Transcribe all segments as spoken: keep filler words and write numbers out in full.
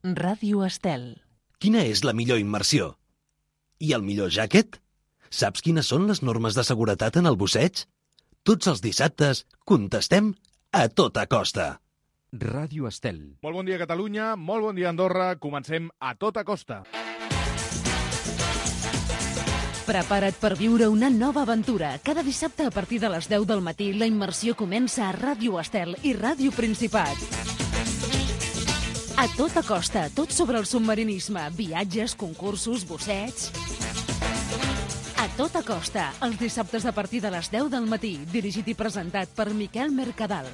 Ràdio Estel. Quina és la millor immersió? I el millor jàquet? Saps quines són les normes de seguretat en el busseig? Tots els dissabtes contestem a tota costa. Ràdio Estel. Molt bon dia, Catalunya, molt bon dia, Andorra. Comencem a tota costa. Prepara't per viure una nova aventura. Cada dissabte a partir de les deu del matí la immersió comença a Ràdio Estel i Ràdio Principat. A tota costa, tot sobre el submarinisme, viatges, concursos, busseig. A tota costa, els dissabtes a partir de les deu del matí, dirigit i presentat per Miquel Mercadal.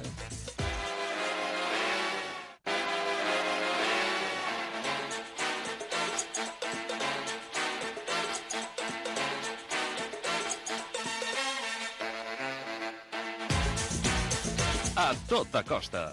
A tota costa.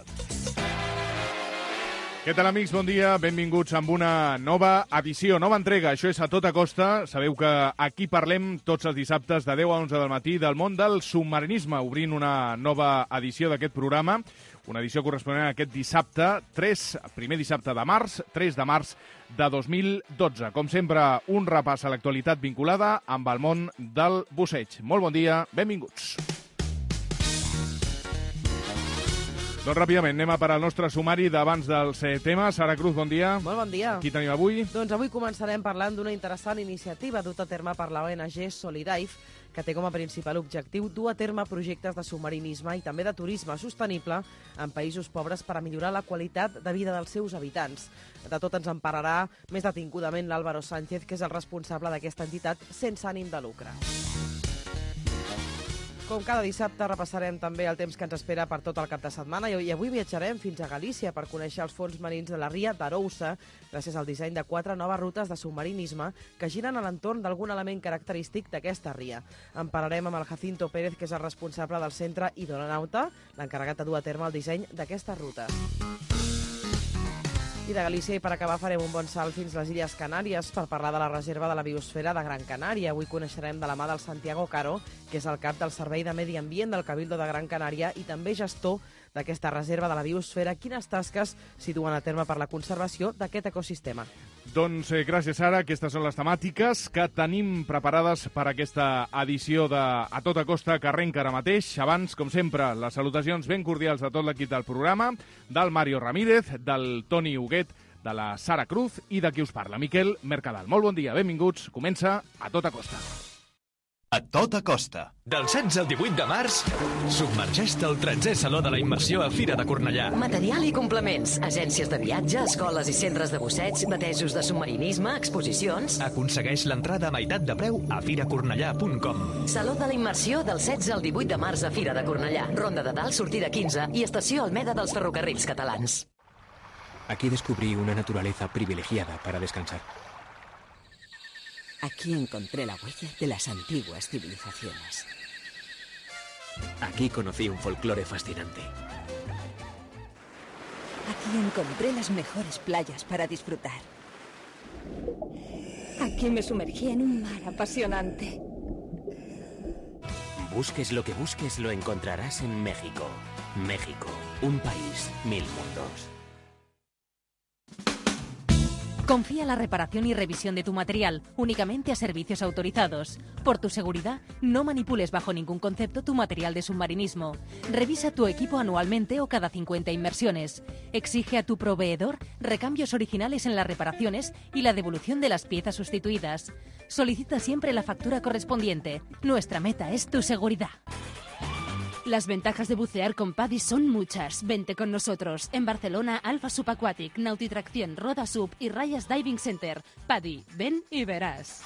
Què tal, amics? Bon dia. Benvinguts amb una nova edició, nova entrega. Això és A Tota Costa. Sabeu que aquí parlem tots els dissabtes de deu a onze del matí del món del submarinisme, obrint una nova edició d'aquest programa, una edició corresponent a aquest dissabte, tres, primer dissabte de març, tres de març de dos mil dotze. Com sempre, un repàs a l'actualitat vinculada amb el món del busseig. Molt bon dia, benvinguts. Doncs ràpidament, anem a parar el nostre sumari d'abans dels eh, temes. Sara Cruz, bon dia. Molt bon dia. Qui tenim avui? Doncs avui començarem parlant d'una interessant iniciativa duta a terme per la O N G Solidive, que té com a principal objectiu dur a terme projectes de submarinisme i també de turisme sostenible en països pobres per a millorar la qualitat de vida dels seus habitants. De tot ens en parlarà més detingudament l'Álvaro Sánchez, que és el responsable d'aquesta entitat sense ànim de lucre. Com cada dissabte repassarem també el temps que ens espera per tot el cap de setmana i avui viatjarem fins a Galícia per conèixer els fons marins de la ria d'Arousa gràcies al disseny de quatre noves rutes de submarinisme que giren a l'entorn d'algun element característic d'aquesta ria. En parlarem amb el Jacinto Pérez, que és el responsable del centre Hidronauta, l'encarregat de dur a terme el disseny d'aquesta ruta. I de Galícia, i per acabar, farem un bon salt fins a les Illes Canàries per parlar de la reserva de la biosfera de Gran Canària. Avui coneixerem de la mà del Santiago Caro, que és el cap del Servei de Medi Ambient del Cabildo de Gran Canària i també gestor d'aquesta reserva de la biosfera, quines tasques s'hi duen a terme per la conservació d'aquest ecosistema. Doncs eh, gràcies, Sara. Aquestes són les temàtiques que tenim preparades per aquesta edició de A Tota Costa, que arrenca ara mateix. Abans, com sempre, les salutacions ben cordials a tot l'equip del programa, del Mario Ramírez, del Toni Huguet, de la Sara Cruz i de qui us parla, Miquel Mercadal. Molt bon dia, benvinguts. Comença A Tota Costa. A tota costa. Del setze al divuit de març, submergeix-te al tretzè Saló de la Immersió a Fira de Cornellà. Material i complements, agències de viatge, escoles i centres de busseig, batejos de submarinisme, exposicions... Aconsegueix l'entrada a meitat de preu a fira cornellà punt com. Saló de la Immersió del setze al divuit de març a Fira de Cornellà. Ronda de Dalt, sortida quinze i estació Almeda dels ferrocarrils catalans. Aquí descubrí una naturaleza privilegiada para descansar. Aquí encontré la huella de las antiguas civilizaciones. Aquí conocí un folclore fascinante. Aquí encontré las mejores playas para disfrutar. Aquí me sumergí en un mar apasionante. Busques lo que busques, lo encontrarás en México. México, un país, mil mundos. Confía la reparación y revisión de tu material únicamente a servicios autorizados. Por tu seguridad, no manipules bajo ningún concepto tu material de submarinismo. Revisa tu equipo anualmente o cada cincuenta inmersiones. Exige a tu proveedor recambios originales en las reparaciones y la devolución de las piezas sustituidas. Solicita siempre la factura correspondiente. Nuestra meta es tu seguridad. Las ventajas de bucear con PADI son muchas. Vente con nosotros. En Barcelona, Alfa Subaquatic, Nautitracción, Roda Sub y Rayas Diving Center. PADI, ven y verás.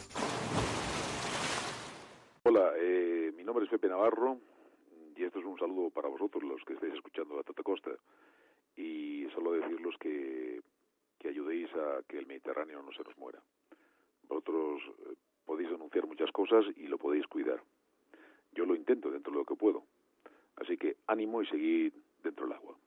Hola, eh, mi nombre es Pepe Navarro y esto es un saludo para vosotros, los que estáis escuchando A Tota Costa. Y solo deciros que, que ayudéis a que el Mediterráneo no se nos muera. Vosotros eh, podéis denunciar muchas cosas y lo podéis cuidar. Yo lo intento dentro de lo que puedo. Así que ánimo y seguid dentro del agua.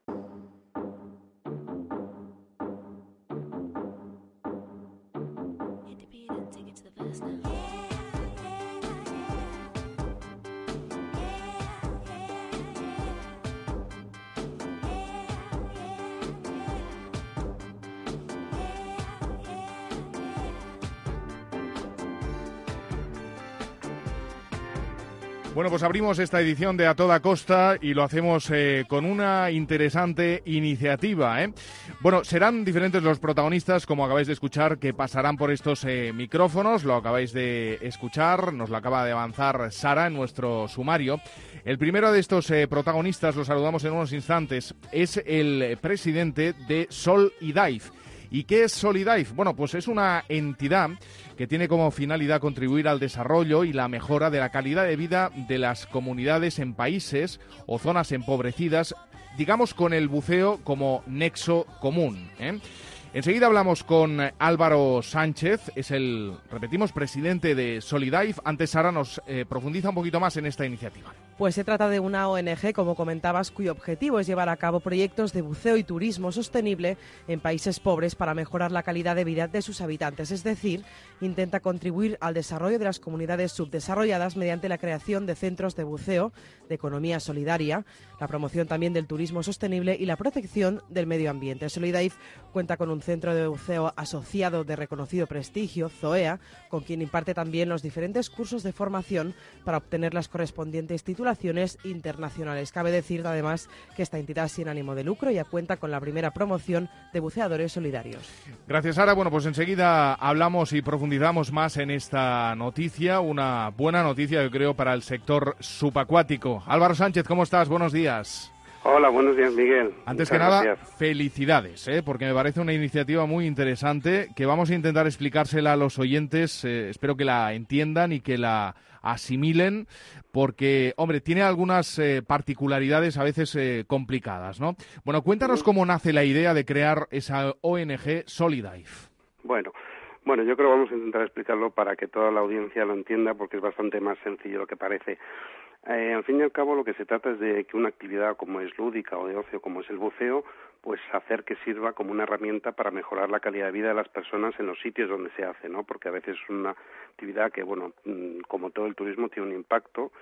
Bueno, pues abrimos esta edición de A Toda Costa y lo hacemos eh, con una interesante iniciativa, ¿eh? Bueno, serán diferentes los protagonistas, como acabáis de escuchar, que pasarán por estos eh, micrófonos. Lo acabáis de escuchar, nos lo acaba de avanzar Sara en nuestro sumario. El primero de estos eh, protagonistas, lo saludamos en unos instantes, es el presidente de Solidaif. ¿Y qué es Solidaif? Bueno, pues es una entidad que tiene como finalidad contribuir al desarrollo y la mejora de la calidad de vida de las comunidades en países o zonas empobrecidas, digamos con el buceo como nexo común, ¿eh? Enseguida hablamos con Álvaro Sánchez, es el, repetimos, presidente de Solidaif. Antes Sara nos eh, profundiza un poquito más en esta iniciativa. Pues se trata de una O N G, como comentabas, cuyo objetivo es llevar a cabo proyectos de buceo y turismo sostenible en países pobres para mejorar la calidad de vida de sus habitantes. Es decir, intenta contribuir al desarrollo de las comunidades subdesarrolladas mediante la creación de centros de buceo, de economía solidaria, la promoción también del turismo sostenible y la protección del medio ambiente. Solidaif cuenta con un centro de buceo asociado de reconocido prestigio, ZOEA, con quien imparte también los diferentes cursos de formación para obtener las correspondientes titulaciones internacionales. Cabe decir, además, que esta entidad sin ánimo de lucro ya cuenta con la primera promoción de buceadores solidarios. Gracias, Sara. Bueno, pues enseguida hablamos y profundizamos más en esta noticia, una buena noticia, yo creo, para el sector subacuático. Álvaro Sánchez, ¿cómo estás? Buenos días. Hola, buenos días, Miguel. Antes Muchas que nada, gracias. felicidades, ¿eh? Porque me parece una iniciativa muy interesante que vamos a intentar explicársela a los oyentes. Eh, espero que la entiendan y que la asimilen, porque, hombre, tiene algunas eh, particularidades a veces eh, complicadas, ¿no? Bueno, cuéntanos cómo nace la idea de crear esa O N G Solidaif. Bueno, bueno, yo creo que vamos a intentar explicarlo para que toda la audiencia lo entienda, porque es bastante más sencillo de lo que parece. Eh, al fin y al cabo, lo que se trata es de que una actividad como es lúdica o de ocio, como es el buceo, pues hacer que sirva como una herramienta para mejorar la calidad de vida de las personas en los sitios donde se hace, ¿no? Porque a veces es una actividad que, bueno, como todo el turismo, tiene un impacto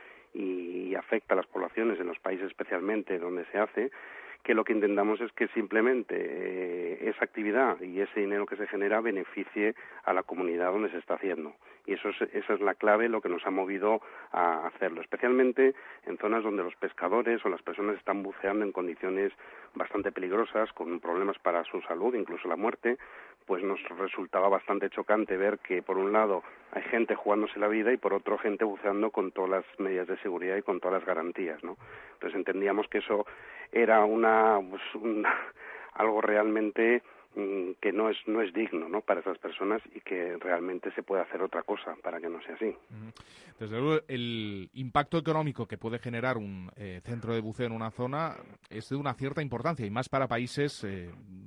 y afecta a las poblaciones en los países especialmente donde se hace, que lo que intentamos es que simplemente eh, esa actividad y ese dinero que se genera beneficie a la comunidad donde se está haciendo. Y eso es, esa es la clave, lo que nos ha movido a hacerlo, especialmente en zonas donde los pescadores o las personas están buceando en condiciones bastante peligrosas, con problemas para su salud, incluso la muerte. Pues nos resultaba bastante chocante ver que, por un lado, hay gente jugándose la vida y, por otro, gente buceando con todas las medidas de seguridad y con todas las garantías, ¿no? Entonces entendíamos que eso era una, pues, una algo realmente mmm, que no es no es digno, ¿no?, para esas personas, y que realmente se puede hacer otra cosa para que no sea así. Desde luego, el impacto económico que puede generar un eh, centro de buceo en una zona es de una cierta importancia, y más para países, eh,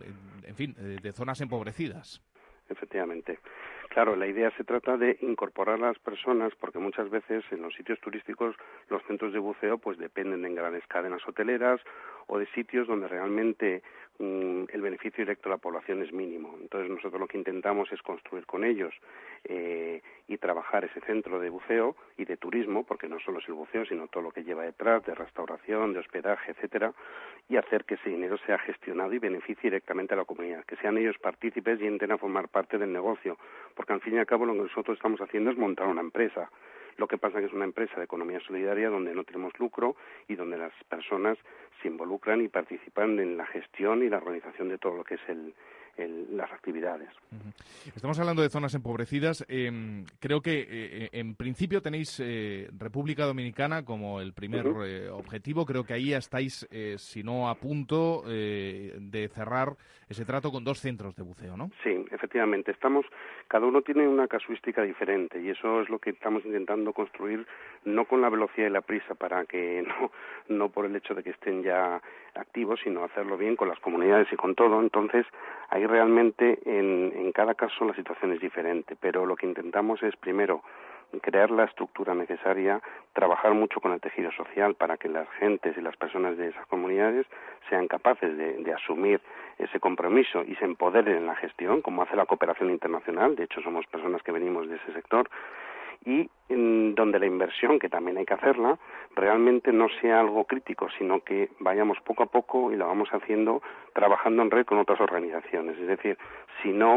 en fin, de, de zonas empobrecidas. Efectivamente. Claro, la idea se trata de incorporar a las personas, porque muchas veces en los sitios turísticos los centros de buceo pues dependen de grandes cadenas hoteleras o de sitios donde realmente mmm, el beneficio directo a la población es mínimo. Entonces nosotros lo que intentamos es construir con ellos eh, y trabajar ese centro de buceo y de turismo, porque no solo es el buceo, sino todo lo que lleva detrás, de restauración, de hospedaje, etcétera, y hacer que ese dinero sea gestionado y beneficie directamente a la comunidad, que sean ellos partícipes y entren a formar parte del negocio, porque al fin y al cabo lo que nosotros estamos haciendo es montar una empresa. Lo que pasa es que es una empresa de economía solidaria donde no tenemos lucro y donde las personas se involucran y participan en la gestión y la organización de todo lo que es el, el, las actividades. Estamos hablando de zonas empobrecidas. Eh, creo que eh, en principio tenéis eh, República Dominicana como el primer uh-huh. eh, objetivo. Creo que ahí ya estáis, eh, si no a punto, eh, de cerrar ese trato con dos centros de buceo, ¿no? Sí, efectivamente. Estamos, cada uno tiene una casuística diferente, y eso es lo que estamos intentando construir, no con la velocidad y la prisa para que no, no por el hecho de que estén ya activos, sino hacerlo bien con las comunidades y con todo. Entonces, ahí realmente en, en cada caso la situación es diferente, pero lo que intentamos es primero crear la estructura necesaria, trabajar mucho con el tejido social para que las gentes y las personas de esas comunidades sean capaces de, de asumir ese compromiso y se empoderen en la gestión, como hace la cooperación internacional. De hecho, somos personas que venimos de ese sector, y en donde la inversión, que también hay que hacerla, realmente no sea algo crítico, sino que vayamos poco a poco y la vamos haciendo trabajando en red con otras organizaciones. Es decir, si no,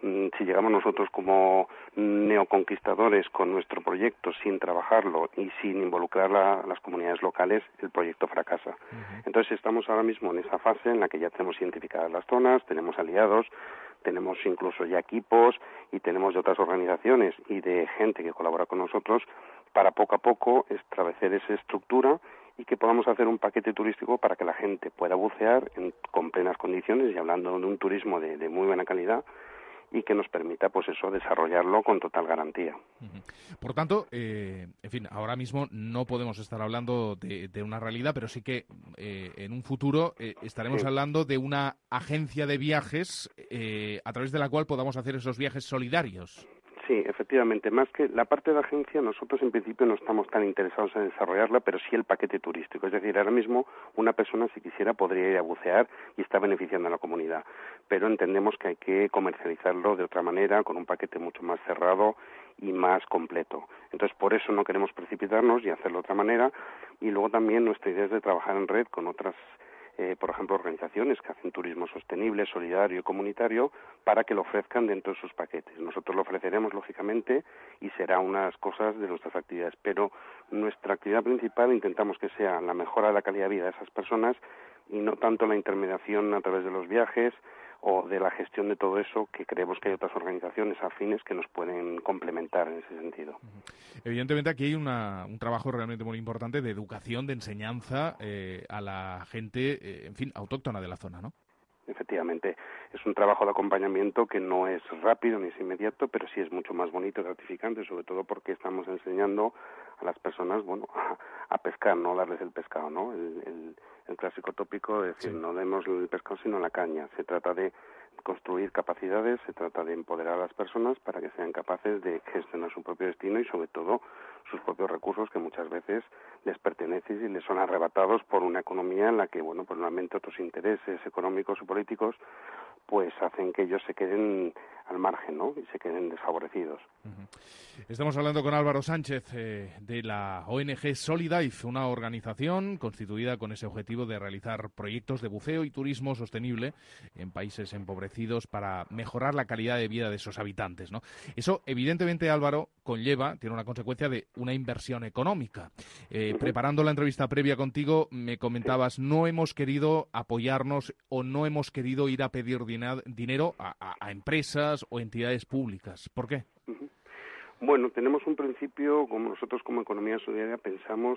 si llegamos nosotros como neoconquistadores con nuestro proyecto sin trabajarlo y sin involucrar a las comunidades locales, el proyecto fracasa. Uh-huh. Entonces estamos ahora mismo en esa fase en la que ya tenemos identificadas las zonas, tenemos aliados, tenemos incluso ya equipos y tenemos de otras organizaciones y de gente que colabora con nosotros para poco a poco establecer esa estructura y que podamos hacer un paquete turístico para que la gente pueda bucear en, con plenas condiciones y hablando de un turismo de, de muy buena calidad y que nos permita, pues eso, desarrollarlo con total garantía. Uh-huh. Por tanto, eh, en fin, ahora mismo no podemos estar hablando de, de una realidad, pero sí que eh, en un futuro eh, estaremos sí. hablando de una agencia de viajes eh, a través de la cual podamos hacer esos viajes solidarios. Sí, efectivamente. Más que la parte de agencia, nosotros en principio no estamos tan interesados en desarrollarla, pero sí el paquete turístico. Es decir, ahora mismo una persona, si quisiera, podría ir a bucear y está beneficiando a la comunidad. Pero entendemos que hay que comercializarlo de otra manera, con un paquete mucho más cerrado y más completo. Entonces, por eso no queremos precipitarnos y hacerlo de otra manera. Y luego también nuestra idea es de trabajar en red con otras Eh, por ejemplo, organizaciones que hacen turismo sostenible, solidario y comunitario para que lo ofrezcan dentro de sus paquetes. Nosotros lo ofreceremos, lógicamente, y será unas cosas de nuestras actividades, pero nuestra actividad principal intentamos que sea la mejora de la calidad de vida de esas personas y no tanto la intermediación a través de los viajes o de la gestión de todo eso, que creemos que hay otras organizaciones afines que nos pueden complementar en ese sentido. Evidentemente aquí hay una, un trabajo realmente muy importante de educación, de enseñanza eh, a la gente, eh, en fin, autóctona de la zona, ¿no? Efectivamente, es un trabajo de acompañamiento que no es rápido ni es inmediato, pero sí es mucho más bonito y gratificante, sobre todo porque estamos enseñando a las personas, bueno, a, a pescar, no darles el pescado, ¿no? El, el, el clásico tópico de decir, sí. no demos el pescado sino la caña. Se trata de construir capacidades, se trata de empoderar a las personas para que sean capaces de gestionar su propio destino y sobre todo sus propios recursos que muchas veces les pertenecen y les son arrebatados por una economía en la que, bueno, pues normalmente otros intereses económicos o políticos pues hacen que ellos se queden al margen, ¿no? Y se queden desfavorecidos. Uh-huh. Estamos hablando con Álvaro Sánchez eh, de la O N G Solidive, una organización constituida con ese objetivo de realizar proyectos de buceo y turismo sostenible en países empobrecidos para mejorar la calidad de vida de sus habitantes, ¿no? Eso, evidentemente, Álvaro, conlleva, tiene una consecuencia de una inversión económica. Eh, uh-huh. Preparando la entrevista previa contigo, me comentabas, sí. no hemos querido apoyarnos o no hemos querido ir a pedir din- dinero a, a, a empresas o entidades públicas. ¿Por qué? Uh-huh. Bueno, tenemos un principio, como nosotros como Economía Solidaria pensamos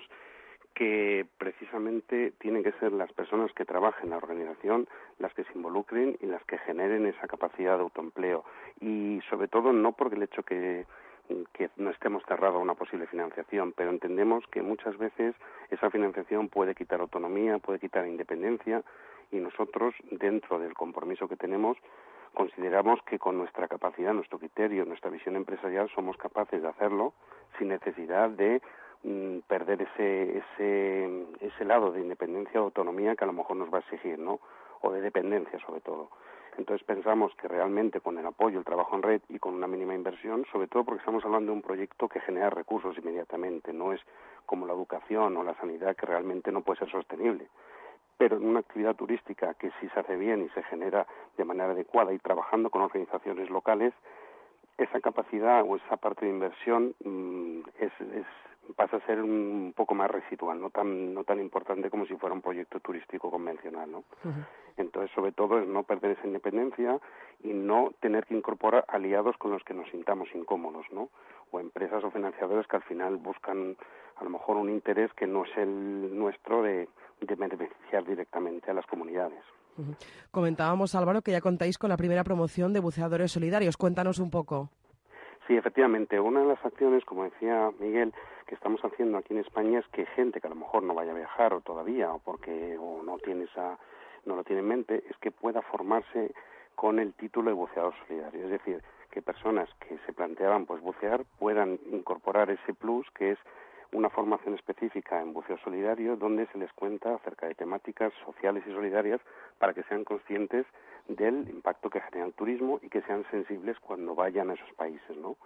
que precisamente tienen que ser las personas que trabajen en la organización las que se involucren y las que generen esa capacidad de autoempleo. Y sobre todo no porque el hecho que que no estemos cerrados a una posible financiación, pero entendemos que muchas veces esa financiación puede quitar autonomía, puede quitar independencia y nosotros, dentro del compromiso que tenemos, consideramos que con nuestra capacidad, nuestro criterio, nuestra visión empresarial somos capaces de hacerlo sin necesidad de mm, perder ese, ese, ese lado de independencia o autonomía que a lo mejor nos va a exigir, ¿no? O de dependencia sobre todo. Entonces pensamos que realmente con el apoyo, el trabajo en red y con una mínima inversión, sobre todo porque estamos hablando de un proyecto que genera recursos inmediatamente, no es como la educación o la sanidad que realmente no puede ser sostenible. Pero en una actividad turística que si se hace bien y se genera de manera adecuada y trabajando con organizaciones locales, esa capacidad o esa parte de inversión mmm, es, es pasa a ser un poco más residual, no tan no tan importante como si fuera un proyecto turístico convencional, ¿no? Uh-huh. Entonces, sobre todo, es no perder esa independencia y no tener que incorporar aliados con los que nos sintamos incómodos, ¿no? O empresas o financiadores que al final buscan a lo mejor un interés que no es el nuestro de, de beneficiar directamente a las comunidades. Uh-huh. Comentábamos, Álvaro, que ya contáis con la primera promoción de buceadores solidarios. Cuéntanos un poco. Sí, efectivamente. Una de las acciones, como decía Miguel, que estamos haciendo aquí en España es que gente que a lo mejor no vaya a viajar o todavía o porque o no tiene esa, no lo tiene en mente, es que pueda formarse con el título de buceador solidario. Es decir, que personas que se planteaban pues bucear puedan incorporar ese plus que es una formación específica en buceo solidario donde se les cuenta acerca de temáticas sociales y solidarias para que sean conscientes del impacto que genera el turismo y que sean sensibles cuando vayan a esos países, ¿no?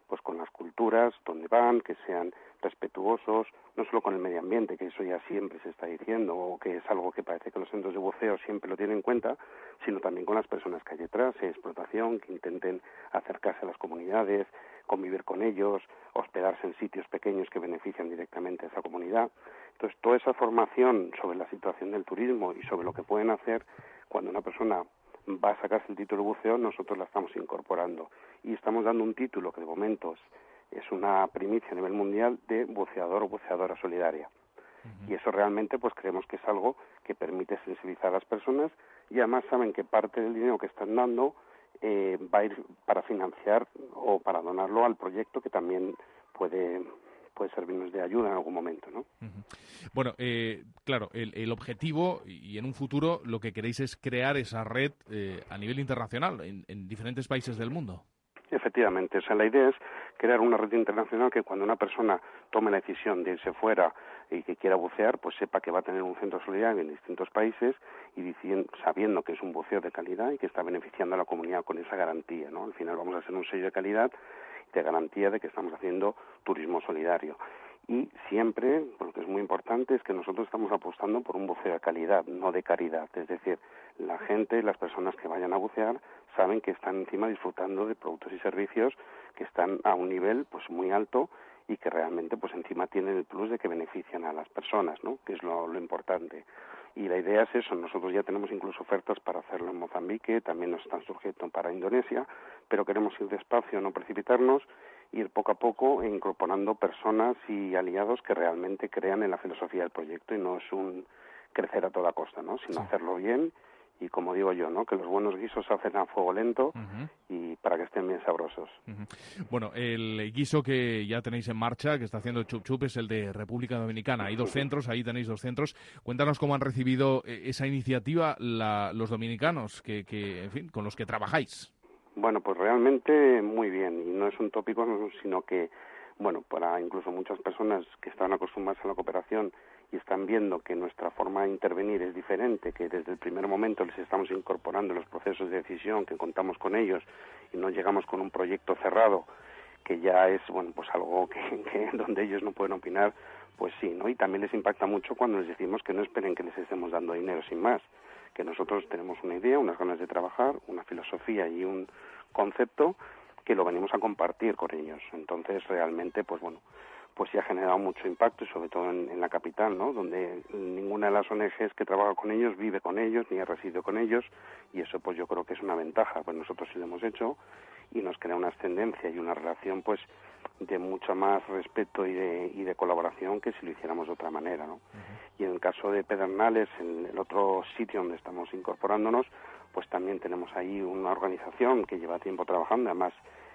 pues con las culturas donde van, que sean respetuosos, no solo con el medio ambiente, que eso ya siempre se está diciendo, o que es algo que parece que los centros de buceo siempre lo tienen en cuenta, sino también con las personas que hay detrás, explotación, que intenten acercarse a las comunidades, convivir con ellos, hospedarse en sitios pequeños que benefician directamente a esa comunidad. Entonces, toda esa formación sobre la situación del turismo y sobre lo que pueden hacer cuando una persona va a sacarse el título de buceo, nosotros la estamos incorporando. Y estamos dando un título que de momento es, es una primicia a nivel mundial de buceador o buceadora solidaria. Uh-huh. Y eso realmente pues creemos que es algo que permite sensibilizar a las personas y además saben que parte del dinero que están dando eh, va a ir para financiar o para donarlo al proyecto que también puede... puede servirnos de ayuda en algún momento, ¿no? Uh-huh. Bueno, eh, claro, el, el objetivo y en un futuro lo que queréis es crear esa red eh, a nivel internacional, en, en diferentes países del mundo. Efectivamente, o sea, la idea es crear una red internacional que cuando una persona tome la decisión de irse fuera y que quiera bucear, pues sepa que va a tener un centro solidario en distintos países y diciendo, sabiendo que es un buceo de calidad y que está beneficiando a la comunidad con esa garantía, ¿no? Al final vamos a hacer un sello de calidad de garantía de que estamos haciendo turismo solidario. Y siempre, lo que es muy importante, es que nosotros estamos apostando por un buceo de calidad, no de caridad. Es decir, la gente, las personas que vayan a bucear, saben que están encima disfrutando de productos y servicios que están a un nivel pues muy alto y que realmente pues encima tienen el plus de que benefician a las personas, ¿no? Que es lo, lo importante. Y la idea es eso, nosotros ya tenemos incluso ofertas para hacerlo en Mozambique, también nos están surgiendo para Indonesia, pero queremos ir despacio, no precipitarnos, ir poco a poco incorporando personas y aliados que realmente crean en la filosofía del proyecto y no es un crecer a toda costa, ¿no? Sino sí. hacerlo bien y, como digo yo, ¿no? Que los buenos guisos se hacen a fuego lento uh-huh. y para que estén bien sabrosos. Uh-huh. Bueno, el guiso que ya tenéis en marcha, que está haciendo Chup Chup, es el de República Dominicana. Hay dos centros, ahí tenéis dos centros. Cuéntanos cómo han recibido esa iniciativa la, los dominicanos que, que, en fin, con los que trabajáis. Bueno, pues realmente muy bien, y no es un tópico, sino que, bueno, para incluso muchas personas que están acostumbradas a la cooperación y están viendo que nuestra forma de intervenir es diferente, que desde el primer momento les estamos incorporando los procesos de decisión, que contamos con ellos y no llegamos con un proyecto cerrado, que ya es, bueno, pues algo que, que donde ellos no pueden opinar, pues sí, ¿no? Y también les impacta mucho cuando les decimos que no esperen que les estemos dando dinero sin más, que nosotros tenemos una idea, unas ganas de trabajar, una filosofía y un concepto que lo venimos a compartir con ellos. Entonces, realmente, pues bueno, pues sí ha generado mucho impacto, y sobre todo en, en la capital, ¿no? Donde ninguna de las O N Ges que trabaja con ellos vive con ellos, ni ha residido con ellos, y eso pues yo creo que es una ventaja, pues nosotros sí lo hemos hecho, y nos crea una ascendencia y una relación, pues, de mucho más respeto y de, y de colaboración que si lo hiciéramos de otra manera, ¿no? Uh-huh. Y en el caso de Pedernales, en el otro sitio donde estamos incorporándonos, pues también tenemos ahí una organización que lleva tiempo trabajando, además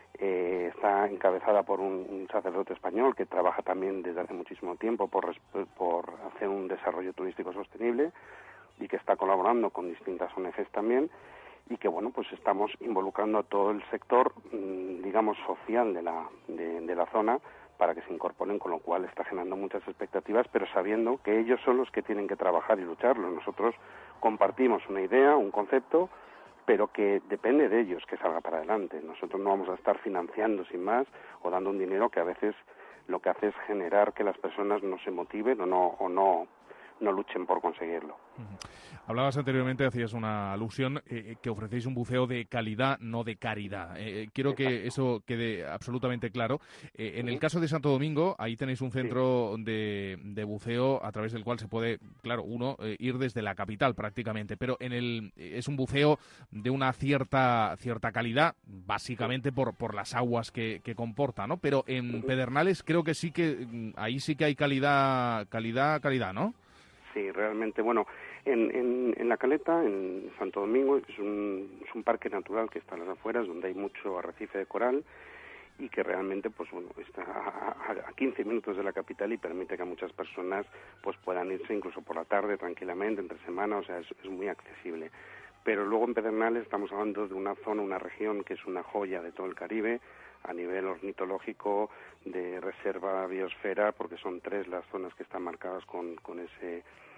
eh, está encabezada por un, un sacerdote español que trabaja también desde hace muchísimo tiempo por, por hacer un desarrollo turístico sostenible y que está colaborando con distintas O N Ges también, y que, bueno, pues estamos involucrando a todo el sector, digamos, social de la, de, de la zona para que se incorporen, con lo cual está generando muchas expectativas, pero sabiendo que ellos son los que tienen que trabajar y lucharlo. Nosotros compartimos una idea, un concepto, pero que depende de ellos que salga para adelante. Nosotros no vamos a estar financiando sin más o dando un dinero que a veces lo que hace es generar que las personas no se motiven o no, o no, no luchen por conseguirlo. Uh-huh. Hablabas anteriormente, hacías una alusión, eh, que ofrecéis un buceo de calidad, no de caridad. Eh, quiero Exacto. que eso quede absolutamente claro. Eh, en uh-huh. el caso de Santo Domingo, ahí tenéis un centro sí. de, de buceo a través del cual se puede, claro, uno, eh, ir desde la capital prácticamente, pero en el es un buceo de una cierta cierta calidad, básicamente por, por las aguas que, que comporta, ¿no? Pero en uh-huh. Pedernales creo que sí que, ahí sí que hay calidad, calidad, calidad, ¿no? Sí, realmente, bueno, en, en, en La Caleta, en Santo Domingo, es un, es un parque natural que está a las afueras, donde hay mucho arrecife de coral y que realmente, pues bueno, está a, a quince minutos de la capital y permite que muchas personas pues puedan irse incluso por la tarde tranquilamente, entre semana, o sea, es, es muy accesible. Pero luego en Pedernales estamos hablando de una zona, una región que es una joya de todo el Caribe, a nivel ornitológico, de reserva biosfera, porque son tres las zonas que están marcadas con, con ese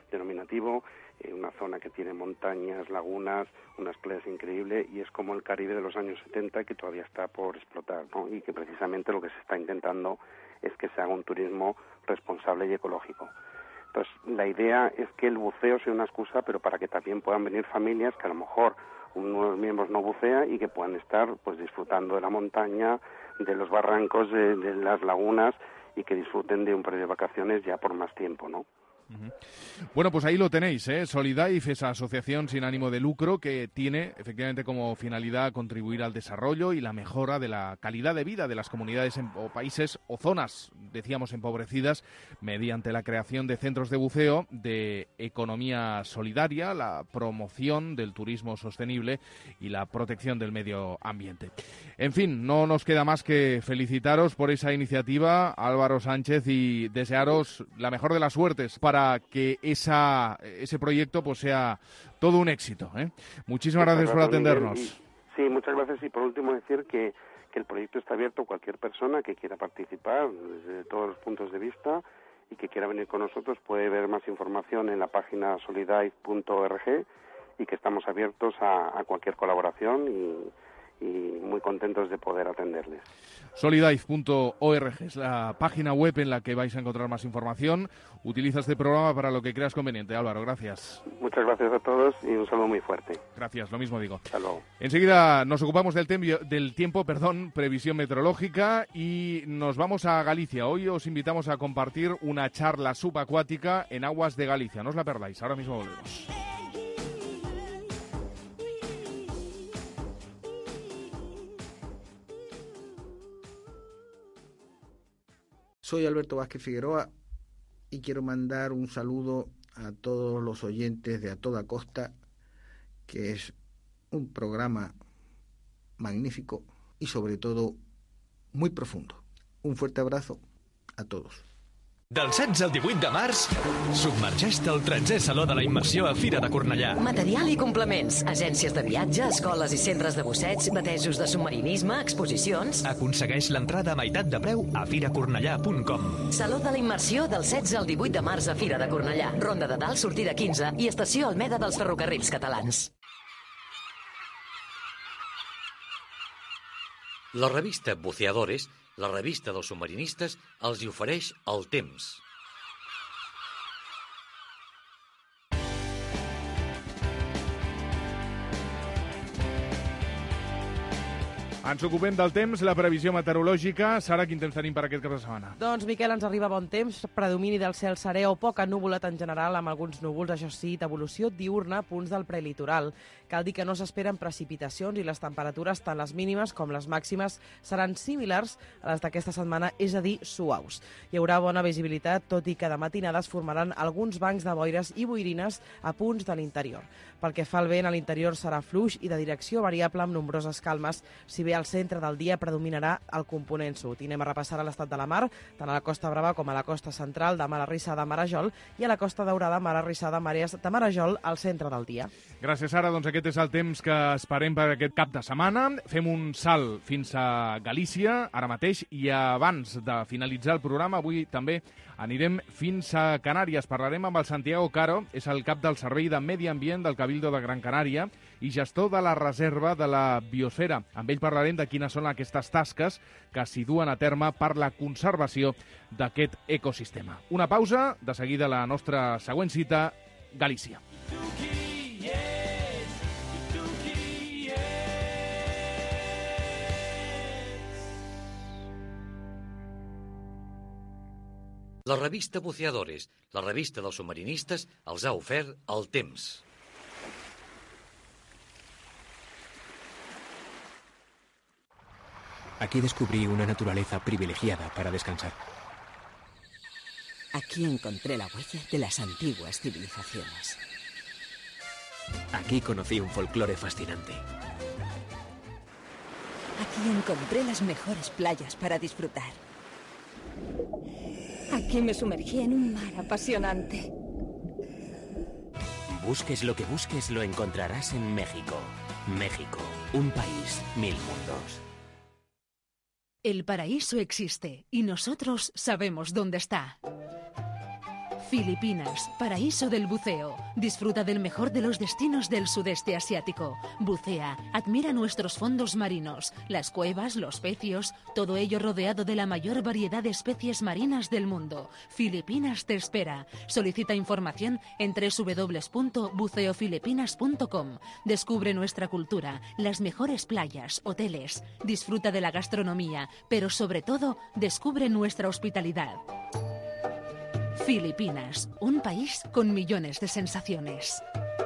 denominativo, eh, una zona que tiene montañas, lagunas, unas playas increíbles, y es como el Caribe de los años setenta que todavía está por explotar, ¿no? Y que precisamente lo que se está intentando es que se haga un turismo responsable y ecológico. Entonces, la idea es que el buceo sea una excusa, pero para que también puedan venir familias que a lo mejor uno de los miembros no bucea y que puedan estar pues disfrutando de la montaña, de los barrancos, de, de las lagunas, y que disfruten de un periodo de vacaciones ya por más tiempo, ¿no? Uh-huh. Bueno, pues ahí lo tenéis, ¿eh? Solidaif, esa asociación sin ánimo de lucro que tiene efectivamente como finalidad contribuir al desarrollo y la mejora de la calidad de vida de las comunidades en, o países o zonas, decíamos, empobrecidas, mediante la creación de centros de buceo, de economía solidaria, la promoción del turismo sostenible y la protección del medio ambiente. En fin, no nos queda más que felicitaros por esa iniciativa, Álvaro Sánchez, y desearos la mejor de las suertes para para que esa, ese proyecto pues sea todo un éxito, ¿eh? Muchísimas muchas gracias por atendernos. Y, sí, muchas gracias. Y por último decir que, que el proyecto está abierto a cualquier persona que quiera participar desde todos los puntos de vista y que quiera venir con nosotros. Puede ver más información en la página solidaif punto org, y que estamos abiertos a, a cualquier colaboración y, y muy contentos de poder atenderles. solidaif punto org es la página web en la que vais a encontrar más información. Utiliza este programa para lo que creas conveniente. Álvaro, gracias. Muchas gracias a todos y un saludo muy fuerte. Gracias, lo mismo digo. Hasta luego. Enseguida nos ocupamos del, tembio, del tiempo, perdón, previsión meteorológica, y nos vamos a Galicia. Hoy os invitamos a compartir una charla subacuática en aguas de Galicia. No os la perdáis, ahora mismo volvemos. Soy Alberto Vázquez Figueroa y quiero mandar un saludo a todos los oyentes de A Toda Costa, que es un programa magnífico y sobre todo muy profundo. Un fuerte abrazo a todos. Del setze al divuit de març, submergeix-te al tretzè Saló de la Immersió a Fira de Cornellà. Material i complements, agències de viatge, escoles i centres de busseig, batejos de submarinisme, exposicions... Aconsegueix l'entrada a meitat de preu a fira cornellà punt com. Saló de la Immersió del setze al divuit de març a Fira de Cornellà. Ronda de Dalt, sortida quinze i estació Almeda dels ferrocarrils catalans. La revista Buceadores, la revista dels submarinistes, els hi ofereix el temps. Ens ocupem del temps, la previsió meteorològica. Sara, quin temps tenim per aquest cap de setmana? Doncs, Miquel, ens arriba bon temps, predomini del cel serè o poca núvola en general, amb alguns núvols, això sí, d'evolució diurna, punts del prelitoral. Cal dir que no s'esperen precipitacions i les temperatures, tant les mínimes com les màximes, seran similars a les d'aquesta setmana, és a dir, suaus. Hi haurà bona visibilitat, tot i que de matinada es formaran alguns bancs de boires i boirines a punts de l'interior. Pel que fa al vent, a l'interior serà fluix i de direcció variable amb nombroses calmes, si bé al centre del dia predominarà el component sud. I anem a repassar l'estat de la mar, tant a la Costa Brava com a la costa central de Mar Arrissada a Marajol i a la Costa Daurada, Mar Arrissada, Màrees de Marajol al centre del dia. Gràcies, Sara. Doncs aquest és el temps que esperem per aquest cap de setmana. Fem un salt fins a Galícia ara mateix i abans de finalitzar el programa avui també anirem fins a Canàries. Parlarem amb el Santiago Caro, és el cap del Servei de Medi Ambient del Cabildo de Gran Canària i gestor de la Reserva de la Biosfera. Amb ell parlarem de quines són aquestes tasques que s'hi duen a terme per la conservació d'aquest ecosistema. Una pausa, de seguida la nostra següent cita, Galícia. La revista Buceadores, la revista dels submarinistes, els ha ofert el temps. Aquí descubrí una naturaleza privilegiada para descansar. Aquí encontré la huella de las antiguas civilizaciones. Aquí conocí un folclore fascinante. Aquí encontré las mejores playas para disfrutar. Aquí me sumergí en un mar apasionante. Busques lo que busques, lo encontrarás en México. México, un país, mil mundos. El paraíso existe y nosotros sabemos dónde está. Filipinas, paraíso del buceo. Disfruta del mejor de los destinos del sudeste asiático. Bucea, admira nuestros fondos marinos, las cuevas, los pecios, todo ello rodeado de la mayor variedad de especies marinas del mundo. Filipinas te espera. Solicita información en doble u doble u doble u punto buceo filipinas punto com. Descubre nuestra cultura, las mejores playas, hoteles. Disfruta de la gastronomía, pero sobre todo, descubre nuestra hospitalidad. Filipinas, un país con millones de sensaciones.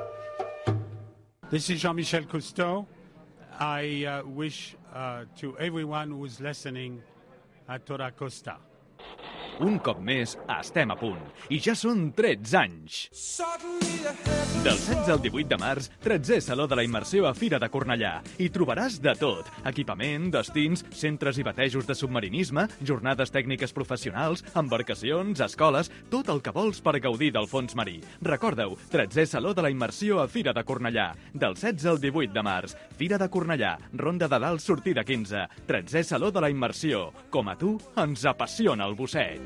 This is Jean-Michel Cousteau. I uh, wish uh, to everyone who is listening a Tota Costa. Un cop més, estem a punt. I ja són tretze anys. Del setze al divuit de març, tretzè Saló de la Immersió a Fira de Cornellà. Hi trobaràs de tot. Equipament, destins, centres i batejos de submarinisme, jornades tècniques professionals, embarcacions, escoles, tot el que vols per gaudir del fons marí. Recorda-ho, tretzè Saló de la Immersió a Fira de Cornellà. Del setze al divuit de març. Fira de Cornellà, Ronda de Dalt, sortida quinze. tretzè Saló de la Immersió. Com a tu, ens apassiona el busseig.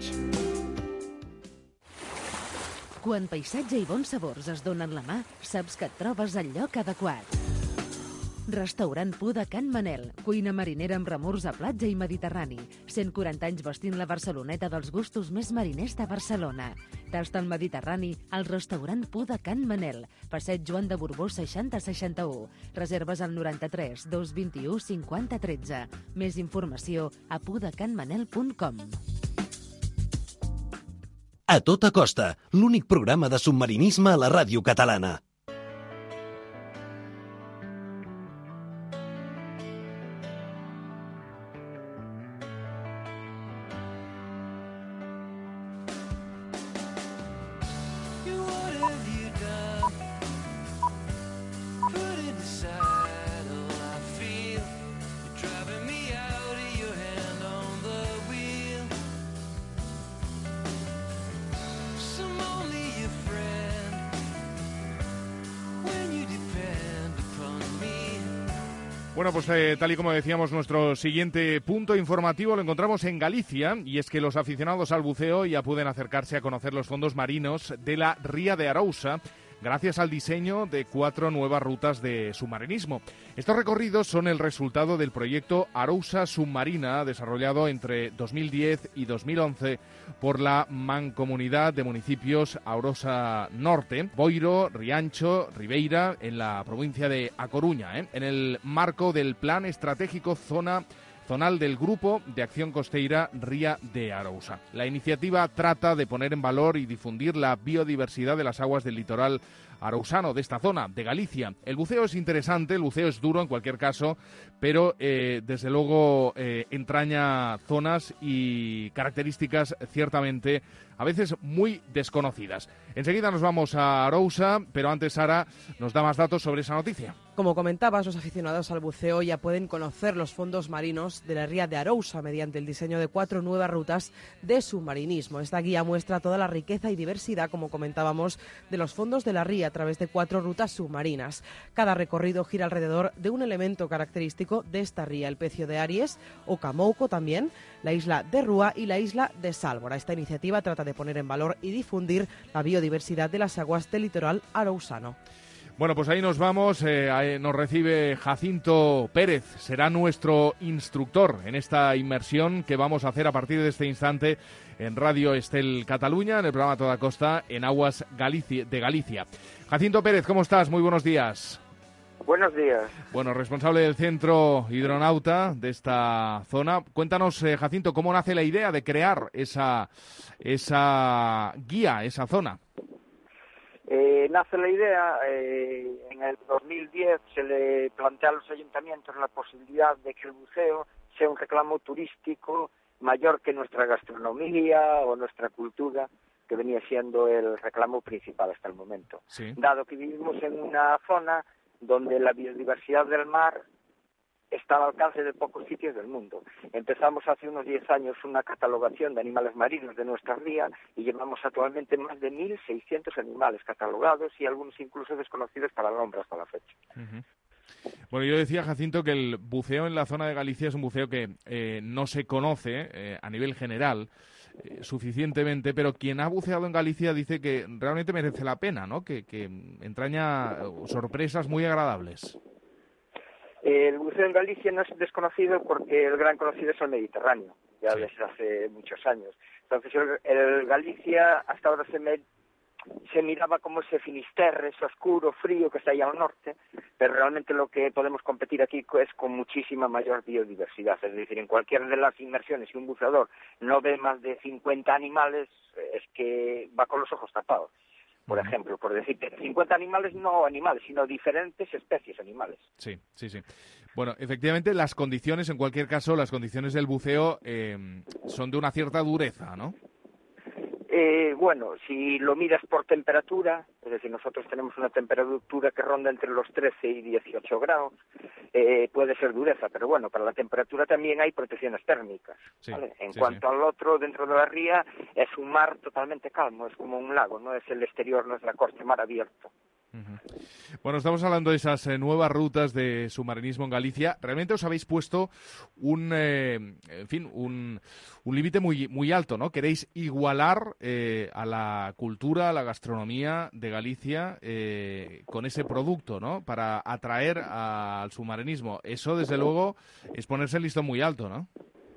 Quan paisatge i bons sabors es donen la mà, saps que et trobes al lloc adequat. Restaurant Pu de Can Manel, cuina marinera amb remors a platja i mediterrani. cent quaranta anys vestint la Barceloneta dels gustos més mariners de Barcelona. Tasta el Mediterrani al restaurant Pu de Can Manel, passeig Joan de Borbó seixanta seixanta-u. Reserves al noranta-tres dos vint-i-u cinquanta tretze. Més informació a pudecanmanel punt com. A tota costa, l'únic programa de submarinisme a la ràdio catalana. Bueno, pues eh, tal y como decíamos, nuestro siguiente punto informativo lo encontramos en Galicia, y es que los aficionados al buceo ya pueden acercarse a conocer los fondos marinos de la Ría de Arousa, gracias al diseño de cuatro nuevas rutas de submarinismo. Estos recorridos son el resultado del proyecto Arousa Submarina, desarrollado entre dos mil diez y dos mil once por la Mancomunidad de Municipios Arousa Norte, Boiro, Riancho, Ribeira, en la provincia de A Coruña, ¿eh? en el marco del Plan Estratégico Zona zonal del Grupo de Acción Costeira Ría de Arousa. La iniciativa trata de poner en valor y difundir la biodiversidad de las aguas del litoral arousano, de esta zona, de Galicia. El buceo es interesante, el buceo es duro en cualquier caso, pero eh, desde luego eh, entraña zonas y características ciertamente a veces muy desconocidas. Enseguida nos vamos a Arousa, pero antes Sara nos da más datos sobre esa noticia. Como comentabas, los aficionados al buceo ya pueden conocer los fondos marinos de la Ría de Arousa mediante el diseño de cuatro nuevas rutas de submarinismo. Esta guía muestra toda la riqueza y diversidad, como comentábamos, de los fondos de la ría a través de cuatro rutas submarinas. Cada recorrido gira alrededor de un elemento característico de esta ría, el pecio de Aries o Camouco también, la isla de Rúa y la isla de Sálvora. Esta iniciativa trata de poner en valor y difundir la biodiversidad de las aguas del litoral arousano. Bueno, pues ahí nos vamos, eh, ahí nos recibe Jacinto Pérez, será nuestro instructor en esta inmersión que vamos a hacer a partir de este instante en Radio Estel Cataluña, en el programa Toda Costa, en aguas Galicia, de Galicia. Jacinto Pérez, ¿cómo estás? Muy buenos días. Buenos días. Bueno, responsable del Centro Hidronauta de esta zona. Cuéntanos, eh, Jacinto, ¿cómo nace la idea de crear esa, esa guía, esa zona? Eh, nace la idea, eh, en el dos mil diez se le plantea a los ayuntamientos la posibilidad de que el buceo sea un reclamo turístico mayor que nuestra gastronomía o nuestra cultura, que venía siendo el reclamo principal hasta el momento. Sí. Dado que vivimos en una zona donde la biodiversidad del mar está al alcance de pocos sitios del mundo. Empezamos hace unos diez años una catalogación de animales marinos de nuestra ría y llevamos actualmente más de mil seiscientos animales catalogados y algunos incluso desconocidos para el hombre hasta la fecha. Uh-huh. Bueno, yo decía, Jacinto, que el buceo en la zona de Galicia es un buceo que eh, no se conoce eh, a nivel general. eh, suficientemente, pero quien ha buceado en Galicia dice que realmente merece la pena, ¿no? Que, que entraña sorpresas muy agradables. El buceo en Galicia no es desconocido porque el gran conocido es el Mediterráneo, ya Sí. desde hace muchos años. Entonces el, el Galicia hasta ahora se, me, se miraba como ese Finisterre, ese oscuro, frío que está ahí al norte, pero realmente lo que podemos competir aquí es con muchísima mayor biodiversidad. Es decir, en cualquier de las inmersiones, si un buceador no ve más de cincuenta animales, es que va con los ojos tapados. Por ejemplo, por decirte, cincuenta animales, no animales, sino diferentes especies animales. Sí, sí, sí. Bueno, efectivamente, las condiciones, en cualquier caso, las condiciones del buceo eh, son de una cierta dureza, ¿no? Eh, bueno, si lo miras por temperatura, es decir, nosotros tenemos una temperatura que ronda entre los trece y dieciocho grados, eh, puede ser dureza, pero bueno, para la temperatura también hay protecciones térmicas. Sí, ¿vale? En sí, cuanto sí. al otro, dentro de la ría, es un mar totalmente calmo, es como un lago, no es el exterior, no es la costa, mar abierto. Bueno, estamos hablando de esas eh, nuevas rutas de submarinismo en Galicia. Realmente os habéis puesto un, eh, en fin, un, un límite muy, muy alto, ¿no? Queréis igualar eh, a la cultura, a la gastronomía de Galicia eh, con ese producto, ¿no? Para atraer a, al submarinismo. Eso, desde luego, es ponerse el listón muy alto, ¿no?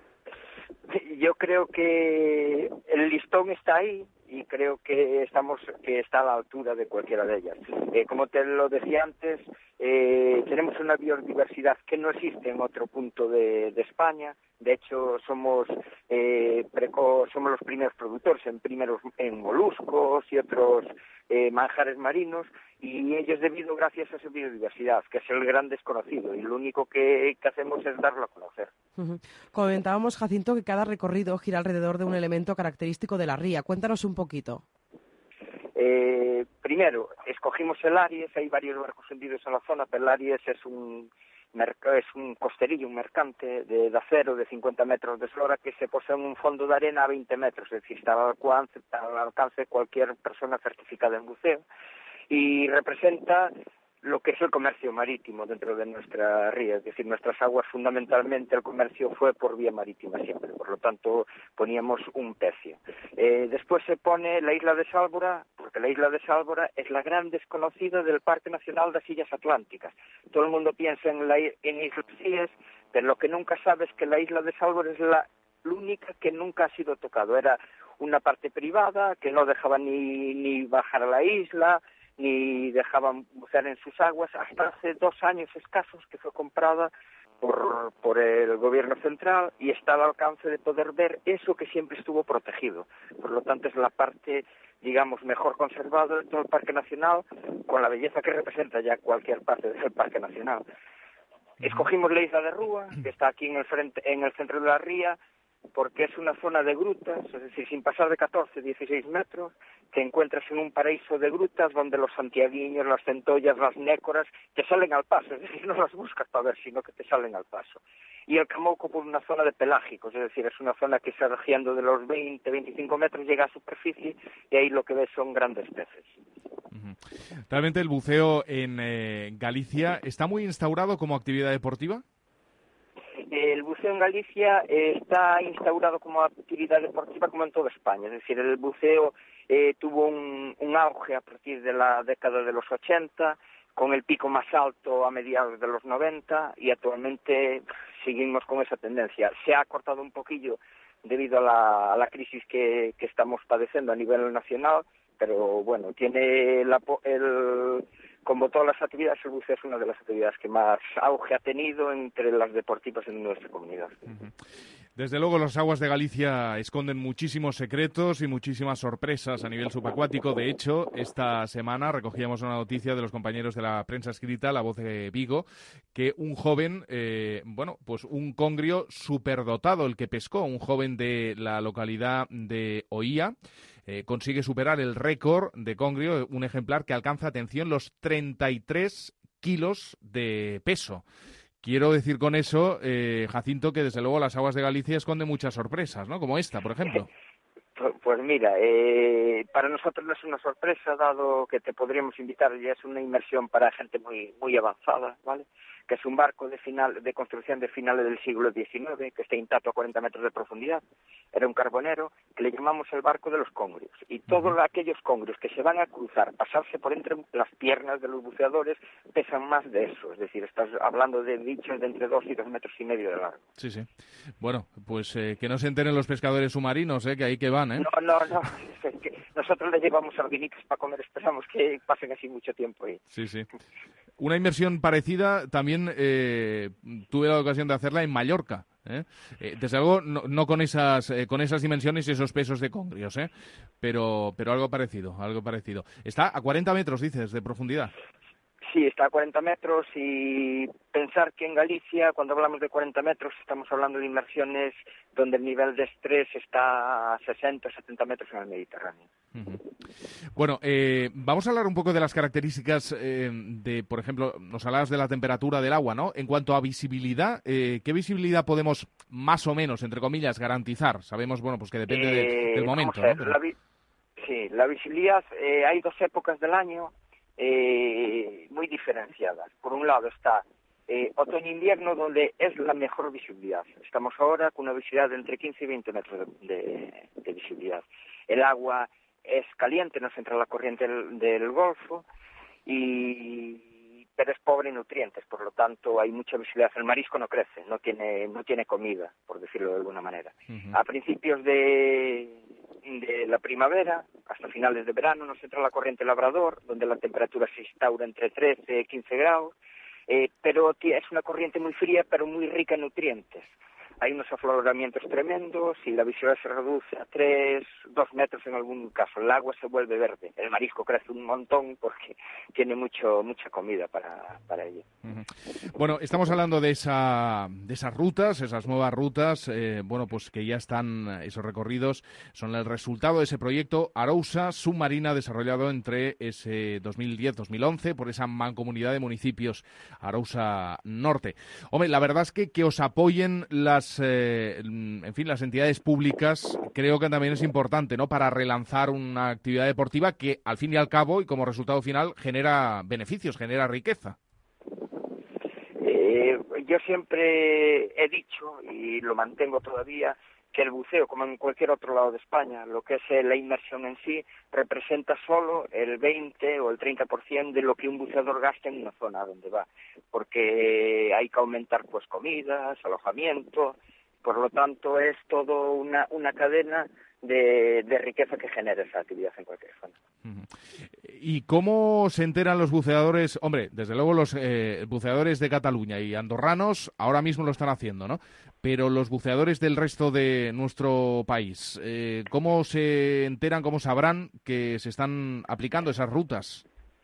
Yo creo que el listón está ahí y creo que estamos que está a la altura de cualquiera de ellas. Eh, como te lo decía antes, eh, tenemos una biodiversidad que no existe en otro punto de, de España. De hecho, somos eh, preco, somos los primeros productores en primeros en moluscos y otros eh, manjares marinos, y ellos debido gracias a su biodiversidad, que es el gran desconocido, y lo único que, que hacemos es darlo a conocer. Uh-huh. Comentábamos, Jacinto, que cada recorrido gira alrededor de un elemento característico de la ría. Cuéntanos un poquito. Eh, primero, escogimos el Aries, hay varios barcos hundidos en la zona, pero el Aries es un es un costerillo, un mercante de, de acero de cincuenta metros de eslora que se posee en un fondo de arena a veinte metros, es decir, está al alcance, al alcance de cualquier persona certificada en buceo, y representa lo que es el comercio marítimo dentro de nuestra ría, es decir, nuestras aguas fundamentalmente el comercio fue por vía marítima siempre, por lo tanto poníamos un pecio. Eh, después se pone la isla de Sálvora, porque la isla de Sálvora es la gran desconocida del Parque Nacional de las Illas Atlánticas. Todo el mundo piensa en, la, en Islas Cíes, pero lo que nunca sabe es que la isla de Sálvora es la única que nunca ha sido tocado. Era una parte privada que no dejaba ni, ni bajar a la isla, ni dejaban bucear en sus aguas, hasta hace dos años escasos que fue comprada por, por el gobierno central y está al alcance de poder ver eso que siempre estuvo protegido. Por lo tanto, es la parte, digamos, mejor conservada de todo el Parque Nacional, con la belleza que representa ya cualquier parte del Parque Nacional. Escogimos la isla de Rúa, que está aquí en el, frente, en el centro de la ría, porque es una zona de grutas, es decir, sin pasar de catorce, dieciséis metros, te encuentras en un paraíso de grutas donde los santiaguiños, las centollas, las nécoras, te salen al paso, es decir, no las buscas para ver, sino que te salen al paso. Y el Camouco por una zona de pelágicos, es decir, es una zona que se regiendo de los veinte, veinticinco metros, llega a superficie y ahí lo que ves son grandes peces. ¿Realmente el buceo en eh, Galicia está muy instaurado como actividad deportiva? El buceo en Galicia eh, está instaurado como actividad deportiva como en toda España, es decir, el buceo eh, tuvo un, un auge a partir de la década de los ochenta, con el pico más alto a mediados de los noventa, y actualmente seguimos con esa tendencia. Se ha cortado un poquillo debido a la, a la crisis que, que estamos padeciendo a nivel nacional, pero bueno, tiene la, el... Como todas las actividades, el buceo es una de las actividades que más auge ha tenido entre las deportivas en nuestra comunidad. Uh-huh. Desde luego, las aguas de Galicia esconden muchísimos secretos y muchísimas sorpresas a nivel subacuático. De hecho, esta semana recogíamos una noticia de los compañeros de la prensa escrita, La Voz de Vigo, que un joven, eh, bueno, pues un congrio superdotado, el que pescó, un joven de la localidad de Oía, Eh, consigue superar el récord de congrio, un ejemplar que alcanza, atención, los treinta y tres kilos de peso. Quiero decir con eso, eh, Jacinto, que desde luego las aguas de Galicia esconden muchas sorpresas, ¿no? Como esta, por ejemplo. Pues mira, eh, para nosotros no es una sorpresa, dado que te podríamos invitar, ya es una inmersión para gente muy muy avanzada, ¿vale? que es un barco de final de construcción de finales del siglo diecinueve, que está intacto a cuarenta metros de profundidad. Era un carbonero que le llamamos el barco de los congrios. Y todos uh-huh. aquellos congrios que se van a cruzar, pasarse por entre las piernas de los buceadores, pesan más de eso. Es decir, estás hablando de bichos de entre dos y dos metros y medio de largo. Sí, sí. Bueno, pues eh, que no se enteren los pescadores submarinos, eh, que ahí que van, ¿eh? No, no, no. Es que nosotros les llevamos sardinitas para comer, esperamos que pasen así mucho tiempo ahí. Sí, sí. Una inversión parecida también eh, tuve la ocasión de hacerla en Mallorca. ¿eh? Eh, desde luego, no, no con esas eh, con esas dimensiones y esos pesos de congrios, ¿eh? pero pero algo parecido, algo parecido. Está a cuarenta metros, dices, de profundidad. Sí, está a cuarenta metros y pensar que en Galicia, cuando hablamos de cuarenta metros, estamos hablando de inmersiones donde el nivel de estrés está a sesenta, setenta metros en el Mediterráneo. Uh-huh. Bueno, eh, vamos a hablar un poco de las características eh, de, por ejemplo, nos hablabas de la temperatura del agua, ¿no? En cuanto a visibilidad, eh, ¿qué visibilidad podemos más o menos, entre comillas, garantizar? Sabemos, bueno, pues que depende eh, de, del momento, ¿no? Pero... la vi- sí, la visibilidad, eh, hay dos épocas del año Eh, muy diferenciadas. Por un lado está eh, otoño-invierno, donde es la mejor visibilidad. Estamos ahora con una visibilidad de entre quince y veinte metros de, de, de visibilidad. El agua es caliente, nos entra la corriente del, del Golfo, y pero es pobre en nutrientes, por lo tanto hay mucha visibilidad. El marisco no crece, no tiene no tiene comida, por decirlo de alguna manera. Uh-huh. A principios de de la primavera, hasta finales de verano, nos entra la corriente Labrador, donde la temperatura se instaura entre trece y quince grados, eh, pero es una corriente muy fría, pero muy rica en nutrientes. Hay unos afloramientos tremendos y la visibilidad se reduce a tres, dos metros en algún caso. El agua se vuelve verde. El marisco crece un montón porque tiene mucho mucha comida para, para ello. Uh-huh. Bueno, estamos hablando de esa de esas rutas, esas nuevas rutas, eh, bueno, pues que ya están, esos recorridos son el resultado de ese proyecto Arousa Submarina, desarrollado entre ese dos mil diez dos mil once por esa mancomunidad de municipios Arousa Norte. Hombre, la verdad es que que os apoyen las Eh, en fin, las entidades públicas, creo que también es importante, ¿no? Para relanzar una actividad deportiva que, al fin y al cabo, y como resultado final, genera beneficios, genera riqueza. Eh, yo siempre he dicho, y lo mantengo todavía, que el buceo, como en cualquier otro lado de España, lo que es la inmersión en sí, representa solo el veinte o el treinta por ciento de lo que un buceador gasta en una zona donde va, porque hay que aumentar pues comidas, alojamiento, por lo tanto es todo una, una cadena de, de riqueza que genera esa actividad en cualquier zona. ¿Y cómo se enteran los buceadores? Hombre, desde luego los eh, buceadores de Cataluña y andorranos ahora mismo lo están haciendo, ¿no? Pero los buceadores del resto de nuestro país, eh, ¿cómo se enteran, cómo sabrán que se están aplicando esas rutas?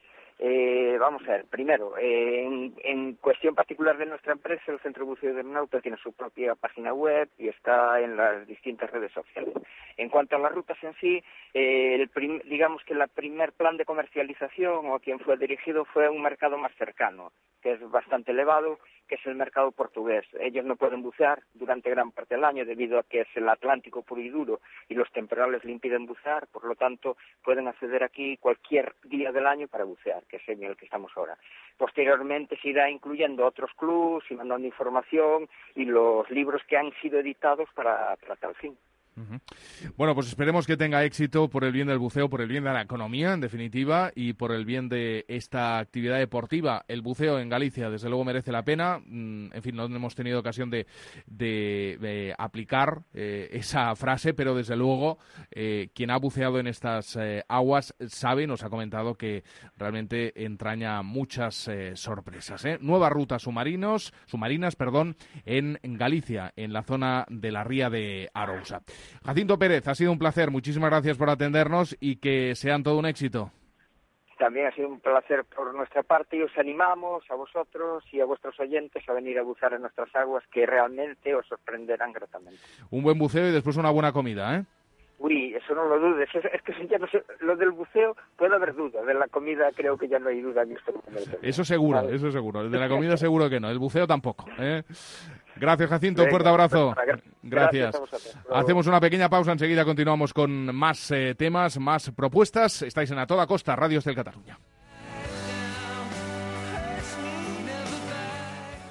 Eh, vamos a ver, primero, eh, en, en cuestión particular de nuestra empresa, el Centro de Buceo de Nauta tiene su propia página web y está en las distintas redes sociales. En cuanto a las rutas en sí, eh, el prim, digamos que el primer plan de comercialización o a quien fue dirigido fue a un mercado más cercano, que es bastante elevado, que es el mercado portugués. Ellos no pueden bucear durante gran parte del año debido a que es el Atlántico puro y duro y los temporales le impiden bucear, por lo tanto pueden acceder aquí cualquier día del año para bucear, que es en el que estamos ahora. Posteriormente se irá incluyendo otros clubs y mandando información y los libros que han sido editados para, para tal fin. Uh-huh. Bueno, pues esperemos que tenga éxito por el bien del buceo, por el bien de la economía, en definitiva, y por el bien de esta actividad deportiva. El buceo en Galicia, desde luego, merece la pena. En fin, no hemos tenido ocasión de, de, de aplicar eh, esa frase, pero desde luego eh, quien ha buceado en estas eh, aguas sabe, nos ha comentado que realmente entraña muchas eh, sorpresas. ¿eh? Nuevas rutas submarinos, submarinas, perdón, en Galicia, en la zona de la ría de Arousa. Jacinto Pérez, ha sido un placer, muchísimas gracias por atendernos y que sean todo un éxito. También ha sido un placer por nuestra parte y os animamos a vosotros y a vuestros oyentes a venir a bucear en nuestras aguas que realmente os sorprenderán gratamente. Un buen buceo y después una buena comida, ¿eh? Uy, eso no lo dudes, es, es que ya no sé, lo del buceo puede haber duda, de la comida creo que ya no hay duda en este momento. Eso seguro, ¿vale? Eso seguro, de la comida seguro que no, el buceo tampoco, ¿eh? Gracias, Jacinto, un fuerte abrazo. Gracias. Gracias. Hacemos una pequeña pausa, enseguida continuamos con más eh, temas, más propuestas. Estáis en A Toda Costa, Radios del Cataluña.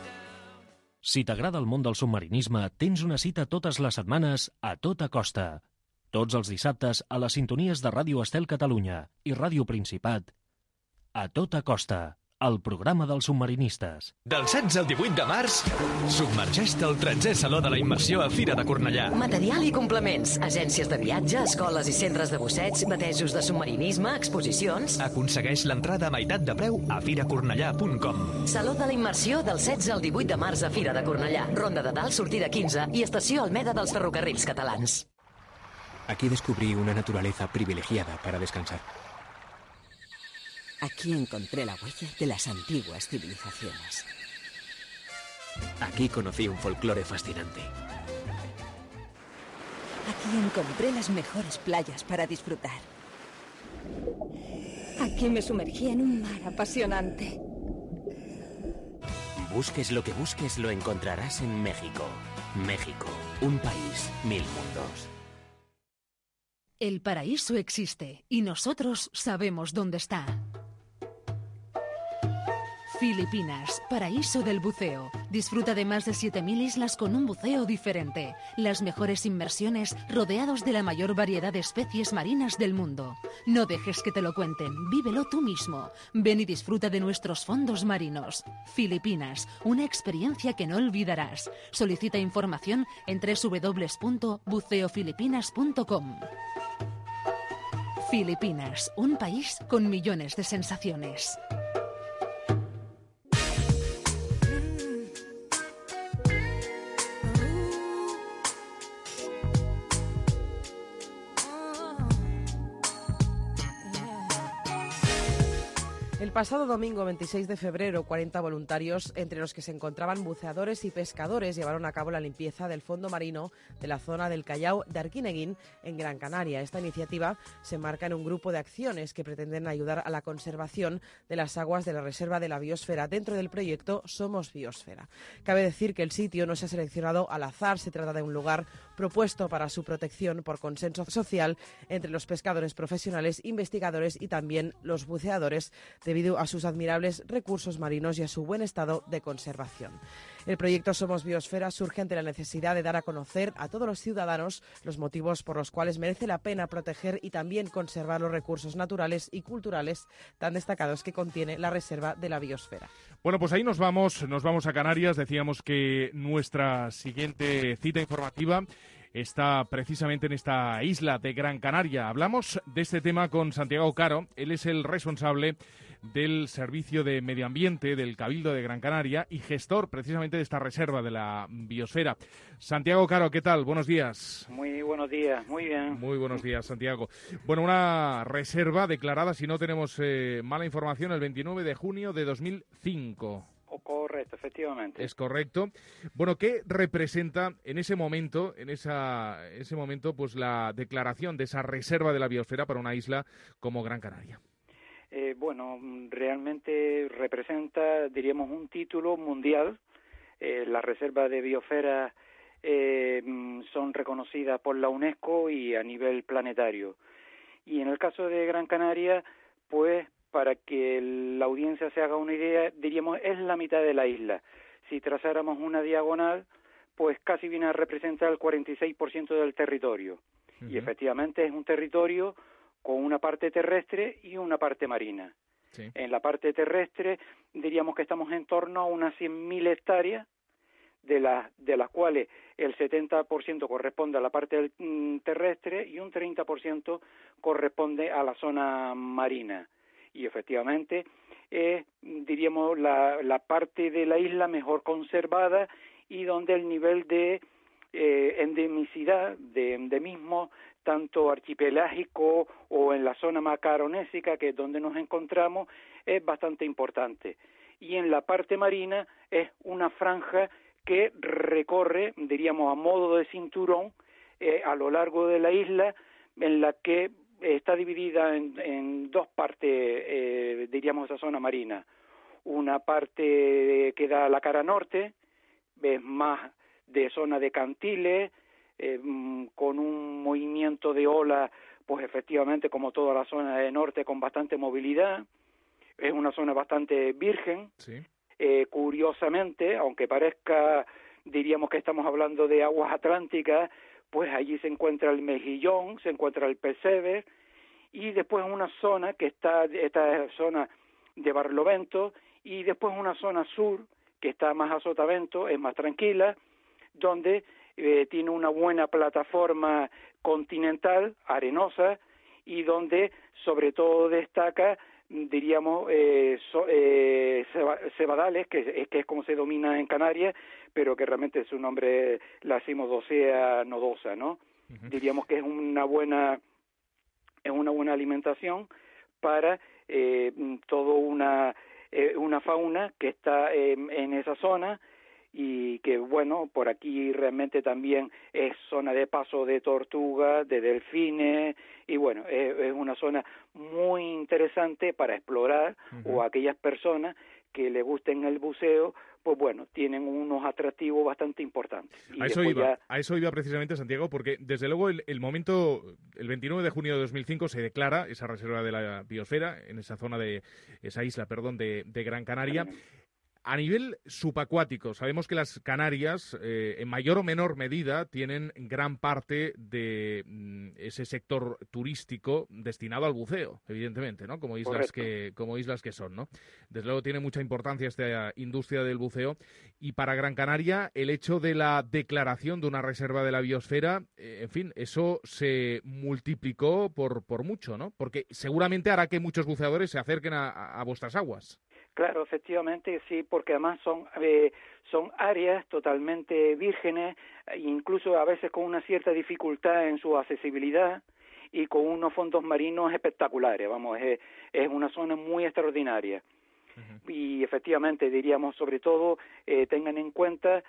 Si t'agrada el món del submarinisme, tens una cita totes les setmanes a Tota Costa. Tots els dissabtes a les sintonies de Ràdio Estel Catalunya i Ràdio Principat. A Tota Costa, el programa dels submarinistes. Del setze al divuit de març, submergeix-te al tretzè Saló de la Immersió a Fira de Cornellà. Material i complements, agències de viatge, escoles i centres de busseig, batejos de submarinisme, exposicions... Aconsegueix l'entrada a meitat de preu a fira cornellà punt com. Saló de la Immersió del setze al divuit de març a Fira de Cornellà. Ronda de Dalt, sortida quinze i estació Almeda dels ferrocarrils catalans. Aquí descubrí una naturaleza privilegiada para descansar. Aquí encontré la huella de las antiguas civilizaciones. Aquí conocí un folclore fascinante. Aquí encontré las mejores playas para disfrutar. Aquí me sumergí en un mar apasionante. Busques lo que busques, lo encontrarás en México. México, un país, mil mundos. El paraíso existe y nosotros sabemos dónde está. Filipinas, paraíso del buceo. Disfruta de más de siete mil islas con un buceo diferente. Las mejores inmersiones rodeados de la mayor variedad de especies marinas del mundo. No dejes que te lo cuenten, vívelo tú mismo. Ven y disfruta de nuestros fondos marinos. Filipinas, una experiencia que no olvidarás. Solicita información en doble u doble u doble u punto buceo filipinas punto com. Filipinas, un país con millones de sensaciones. El pasado domingo veintiséis de febrero, cuarenta voluntarios, entre los que se encontraban buceadores y pescadores, llevaron a cabo la limpieza del fondo marino de la zona del Callao de Arquineguín, en Gran Canaria. Esta iniciativa se enmarca en un grupo de acciones que pretenden ayudar a la conservación de las aguas de la Reserva de la Biosfera dentro del proyecto Somos Biosfera. Cabe decir que el sitio no se ha seleccionado al azar, se trata de un lugar propuesto para su protección por consenso social entre los pescadores profesionales, investigadores y también los buceadores, debido a sus admirables recursos marinos y a su buen estado de conservación. El proyecto Somos Biosfera surge ante la necesidad de dar a conocer a todos los ciudadanos los motivos por los cuales merece la pena proteger y también conservar los recursos naturales y culturales tan destacados que contiene la Reserva de la Biosfera. Bueno, pues ahí nos vamos, nos vamos a Canarias. Decíamos que nuestra siguiente cita informativa está precisamente en esta isla de Gran Canaria. Hablamos de este tema con Santiago Caro. Él es el responsable del Servicio de Medio Ambiente del Cabildo de Gran Canaria y gestor precisamente de esta reserva de la biosfera. Santiago Caro, ¿qué tal? Buenos días. Muy buenos días, muy bien. Muy buenos días, Santiago. Bueno, una reserva declarada, si no tenemos eh, mala información, el veintinueve de junio de dos mil cinco. Correcto, efectivamente. Es correcto. Bueno, ¿qué representa en ese momento, en esa, ese momento, pues la declaración de esa reserva de la biosfera para una isla como Gran Canaria? Eh, bueno, realmente representa, diríamos, un título mundial. Eh, las reservas de biosfera eh, son reconocidas por la UNESCO y a nivel planetario. Y en el caso de Gran Canaria, pues, para que la audiencia se haga una idea, diríamos, es la mitad de la isla. Si trazáramos una diagonal, pues casi viene a representar el cuarenta y seis por ciento del territorio. Uh-huh. Y efectivamente es un territorio con una parte terrestre y una parte marina. Sí. En la parte terrestre diríamos que estamos en torno a unas cien mil hectáreas, de, la, de las cuales el setenta por ciento corresponde a la parte del, mm, terrestre y un treinta por ciento corresponde a la zona marina. Y efectivamente es, diríamos, la, la parte de la isla mejor conservada y donde el nivel de eh, endemicidad, de endemismo, tanto archipelágico o en la zona macaronésica, que es donde nos encontramos, es bastante importante. Y en la parte marina es una franja que recorre, diríamos, a modo de cinturón eh, a lo largo de la isla, en la que está dividida en, en dos partes, eh, diríamos, esa zona marina. Una parte que da a la cara norte, es más de zona de cantiles, eh, con un movimiento de ola, pues efectivamente, como toda la zona de norte, con bastante movilidad. Es una zona bastante virgen. Sí. eh, curiosamente, aunque parezca, diríamos que estamos hablando de aguas atlánticas, pues allí se encuentra el mejillón, se encuentra el percebe, y después una zona que está, esta zona de Barlovento, y después una zona sur que está más a Sotavento, es más tranquila, donde eh, tiene una buena plataforma continental, arenosa, y donde sobre todo destaca, diríamos, eh, so, eh, cebadales, que, que es como se domina en Canarias, pero que realmente su nombre la Cimodocea nodosa, ¿no? Uh-huh. Diríamos que es una buena, es una buena alimentación para eh, toda una, eh, una fauna que está eh, en esa zona, y que, bueno, por aquí realmente también es zona de paso de tortugas, de delfines, y bueno, es, es una zona muy interesante para explorar, uh-huh. o aquellas personas que les gusten el buceo, pues bueno, tienen unos atractivos bastante importantes. Y a eso iba, ya... a eso iba precisamente, Santiago, porque desde luego el, el momento, el veintinueve de junio de dos mil cinco se declara esa reserva de la biosfera, en esa zona de, esa isla, perdón, de, de Gran Canaria. A nivel subacuático, sabemos que las Canarias, eh, en mayor o menor medida, tienen gran parte de mm, ese sector turístico destinado al buceo, evidentemente, ¿no? Como islas que, como islas que son, ¿no? Desde luego tiene mucha importancia esta industria del buceo, y para Gran Canaria el hecho de la declaración de una reserva de la biosfera, eh, en fin, eso se multiplicó por, por mucho, ¿no? Porque seguramente hará que muchos buceadores se acerquen a, a vuestras aguas. Claro, efectivamente, sí, porque además son eh, son áreas totalmente vírgenes, incluso a veces con una cierta dificultad en su accesibilidad y con unos fondos marinos espectaculares, vamos, es, es una zona muy extraordinaria. Uh-huh. Y efectivamente, diríamos, sobre todo, eh, tengan en cuenta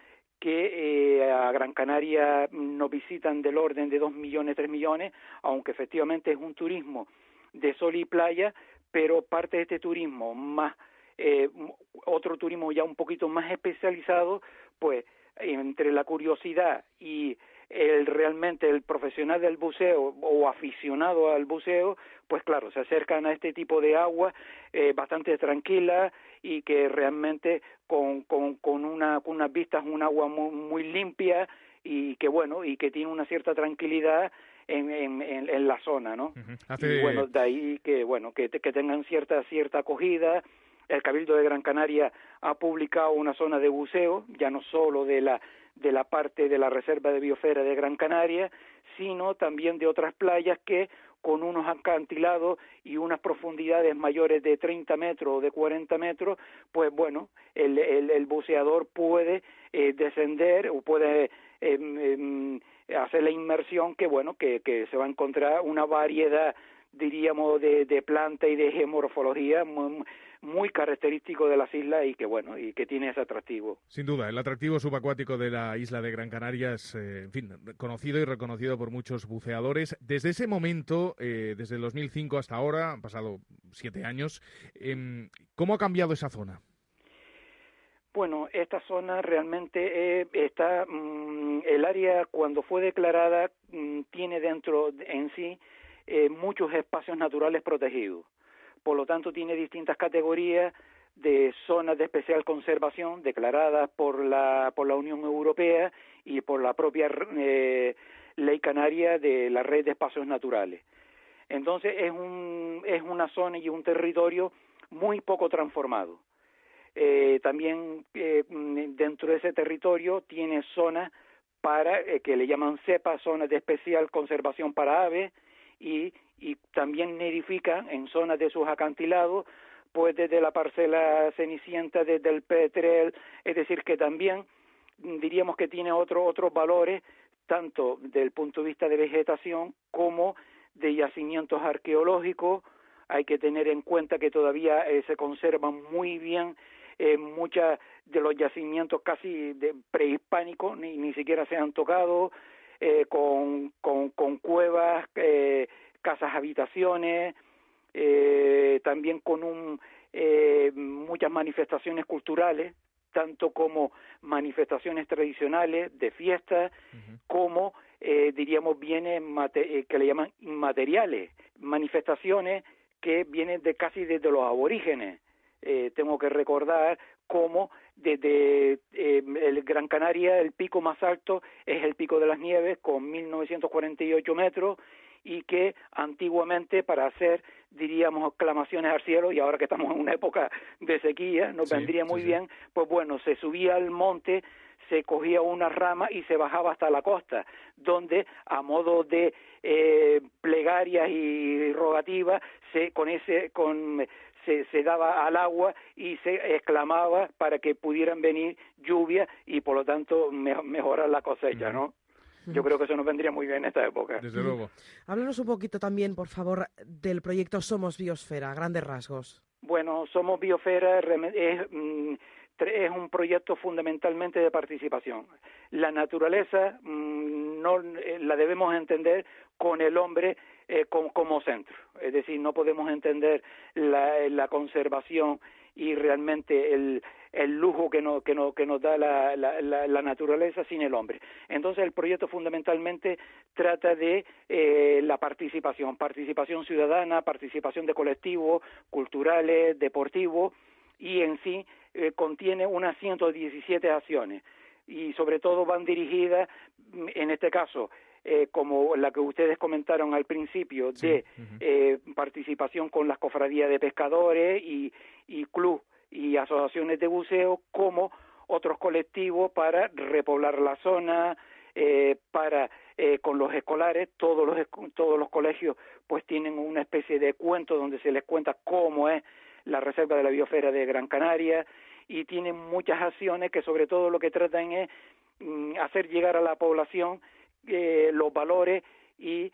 que eh, a Gran Canaria nos visitan del orden de dos millones, tres millones, aunque efectivamente es un turismo de sol y playa, pero parte de este turismo más Eh, otro turismo ya un poquito más especializado, pues entre la curiosidad y el realmente el profesional del buceo o aficionado al buceo, pues claro, se acercan a este tipo de agua eh, bastante tranquila y que realmente con, con, con, una, con unas vistas, un agua muy, muy limpia y que bueno, y que tiene una cierta tranquilidad en, en, en, en la zona, ¿no? Uh-huh. Hace... Y bueno, de ahí que bueno, que, que tengan cierta, cierta acogida. El Cabildo de Gran Canaria ha publicado una zona de buceo, ya no solo de la de la parte de la Reserva de Biosfera de Gran Canaria, sino también de otras playas que con unos acantilados y unas profundidades mayores de treinta metros o de cuarenta metros, pues bueno, el, el, el buceador puede eh, descender o puede eh, eh, hacer la inmersión que, bueno, que, que se va a encontrar una variedad, diríamos, de, de planta y de geomorfología muy, muy característico de las islas y que bueno y que tiene ese atractivo. Sin duda, el atractivo subacuático de la isla de Gran Canaria es, eh, en fin, conocido y reconocido por muchos buceadores. Desde ese momento, eh, desde el dos mil cinco hasta ahora, han pasado siete años, eh, ¿cómo ha cambiado esa zona? Bueno, esta zona realmente eh, está, mmm, el área cuando fue declarada mmm, tiene dentro en sí eh, muchos espacios naturales protegidos. Por lo tanto, tiene distintas categorías de zonas de especial conservación declaradas por la por la Unión Europea y por la propia eh, Ley Canaria de la Red de Espacios Naturales. Entonces, es un es una zona y un territorio muy poco transformado. Eh, también eh, dentro de ese territorio tiene zonas para eh, que le llaman cepa, zonas de especial conservación para aves, y y también nidifican en zonas de sus acantilados, pues desde la parcela cenicienta, desde el petrel, es decir, que también diríamos que tiene otro, otros valores, tanto desde el punto de vista de vegetación como de yacimientos arqueológicos. Hay que tener en cuenta que todavía eh, se conservan muy bien eh, muchos de los yacimientos casi de prehispánicos, ni, ni siquiera se han tocado, eh, con, con, con cuevas, eh, casas habitaciones, eh, también con un, eh, muchas manifestaciones culturales, tanto como manifestaciones tradicionales de fiestas, uh-huh. como eh, diríamos bienes mate- eh, que le llaman inmateriales, manifestaciones que vienen de casi desde los aborígenes. Eh, tengo que recordar como desde eh, el Gran Canaria el pico más alto es el Pico de las Nieves con mil novecientos cuarenta y ocho metros, y que antiguamente para hacer, diríamos, aclamaciones al cielo, y ahora que estamos en una época de sequía, nos sí, vendría muy sí, bien, sí. Pues bueno, se subía al monte, se cogía una rama y se bajaba hasta la costa, donde a modo de eh, plegarias y rogativas, se, con ese, con Se, se daba al agua y se exclamaba para que pudieran venir lluvias y por lo tanto me, mejorar la cosecha, ¿no? Yo creo que eso nos vendría muy bien en esta época. Desde luego. Háblanos un poquito también, por favor, del proyecto Somos Biosfera, a grandes rasgos. Bueno, Somos Biosfera es, es un proyecto fundamentalmente de participación. La naturaleza no la debemos entender con el hombre eh, como, como centro. Es decir, no podemos entender la, la conservación y realmente el, el lujo que, no, que, no, que nos da la, la, la, la naturaleza sin el hombre. Entonces el proyecto fundamentalmente trata de eh, la participación, participación ciudadana, participación de colectivos, culturales, deportivos, y en sí eh, contiene unas ciento diecisiete acciones y sobre todo van dirigidas, en este caso, Eh, como la que ustedes comentaron al principio, de sí, uh-huh. eh, participación con las cofradías de pescadores y, y club y asociaciones de buceo, como otros colectivos para repoblar la zona, eh, para eh, con los escolares, todos los todos los colegios pues tienen una especie de cuento donde se les cuenta cómo es la reserva de la biosfera de Gran Canaria, y tienen muchas acciones que sobre todo lo que tratan es mm, hacer llegar a la población Eh, los valores y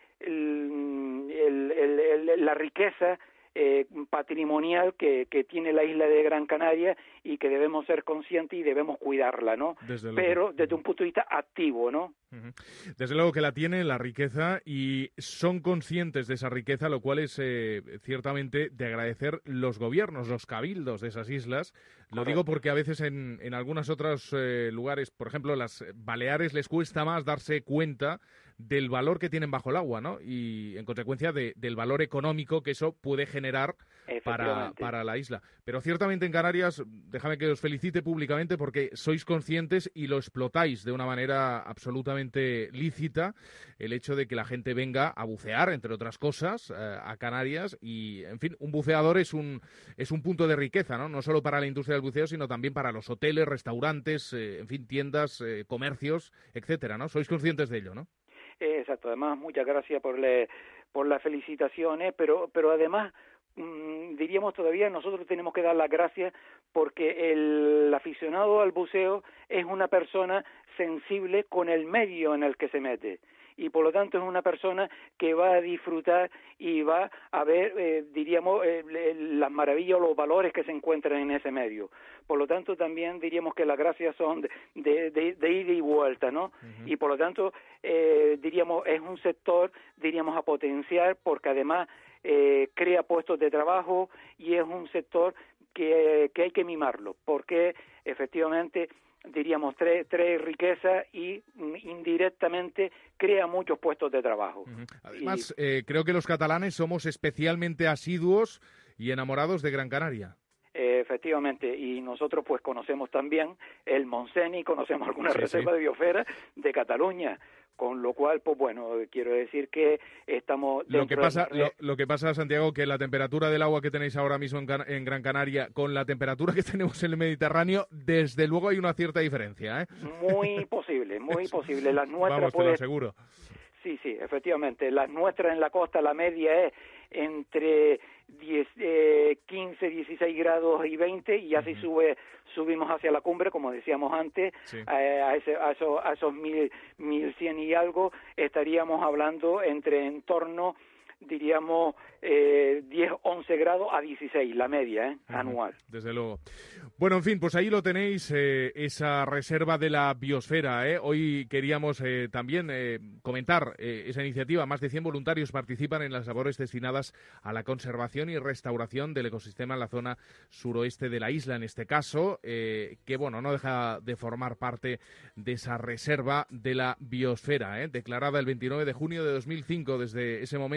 el, el, el, el, la riqueza eh, patrimonial que, que tiene la isla de Gran Canaria y que debemos ser conscientes y debemos cuidarla, ¿no? Desde Pero desde un punto de vista activo, ¿no? Uh-huh. Desde luego que la tiene, la riqueza, y son conscientes de esa riqueza, lo cual es eh, ciertamente de agradecer los gobiernos, los cabildos de esas islas. Lo digo porque a veces en, en algunos otros eh, lugares, por ejemplo, las Baleares, les cuesta más darse cuenta del valor que tienen bajo el agua, ¿no? Y en consecuencia de, del valor económico que eso puede generar para, para la isla. Pero ciertamente en Canarias, déjame que os felicite públicamente porque sois conscientes y lo explotáis de una manera absolutamente lícita, el hecho de que la gente venga a bucear, entre otras cosas, eh, a Canarias, y, en fin, un buceador es un, es un punto de riqueza, ¿no? No solo para la industria del buceo, sino también para los hoteles, restaurantes, eh, en fin, tiendas, eh, comercios, etcétera, ¿no? Sois conscientes de ello, ¿no? Exacto, además muchas gracias por, le, por las felicitaciones, pero, pero además mmm, diríamos todavía nosotros tenemos que dar las gracias porque el aficionado al buceo es una persona sensible con el medio en el que se mete, y por lo tanto es una persona que va a disfrutar y va a ver, eh, diríamos, eh, las maravillas o los valores que se encuentran en ese medio. Por lo tanto, también diríamos que las gracias son de, de, de, de ida y vuelta, ¿no? Uh-huh. Y por lo tanto, eh, diríamos, es un sector, diríamos, a potenciar, porque además eh, crea puestos de trabajo, y es un sector que, que hay que mimarlo, porque efectivamente diríamos, trae, trae riqueza y indirectamente crea muchos puestos de trabajo. Uh-huh. Además, y, eh, creo que los catalanes somos especialmente asiduos y enamorados de Gran Canaria. Eh, efectivamente, y nosotros pues conocemos también el Montseny, y conocemos algunas sí, reservas sí. de biosfera de Cataluña, con lo cual, pues bueno, quiero decir que estamos... Lo que pasa, de... lo, lo que pasa, Santiago, que la temperatura del agua que tenéis ahora mismo en, Can en Gran Canaria con la temperatura que tenemos en el Mediterráneo, desde luego hay una cierta diferencia, ¿eh? Muy posible, muy posible. Las nuestras, Vamos, pues, te lo aseguro. Sí, sí, efectivamente. Las nuestras en la costa, la media es entre diez, eh, quince, dieciséis grados y veinte, y así uh-huh. sube, subimos hacia la cumbre, como decíamos antes, sí. eh, a, ese, a, esos, a esos mil, mil cien y algo, estaríamos hablando entre en torno, diríamos, eh, diez, once grados a dieciséis, la media, ¿eh? Uh-huh. Anual. Desde luego. Bueno, en fin, pues ahí lo tenéis, eh, esa reserva de la biosfera, ¿eh? Hoy queríamos eh, también eh, comentar eh, esa iniciativa. Más de cien voluntarios participan en las labores destinadas a la conservación y restauración del ecosistema en la zona suroeste de la isla, en este caso, eh, que, bueno, no deja de formar parte de esa reserva de la biosfera, ¿eh? Declarada el veintinueve de junio de dos mil cinco. Desde ese momento y hasta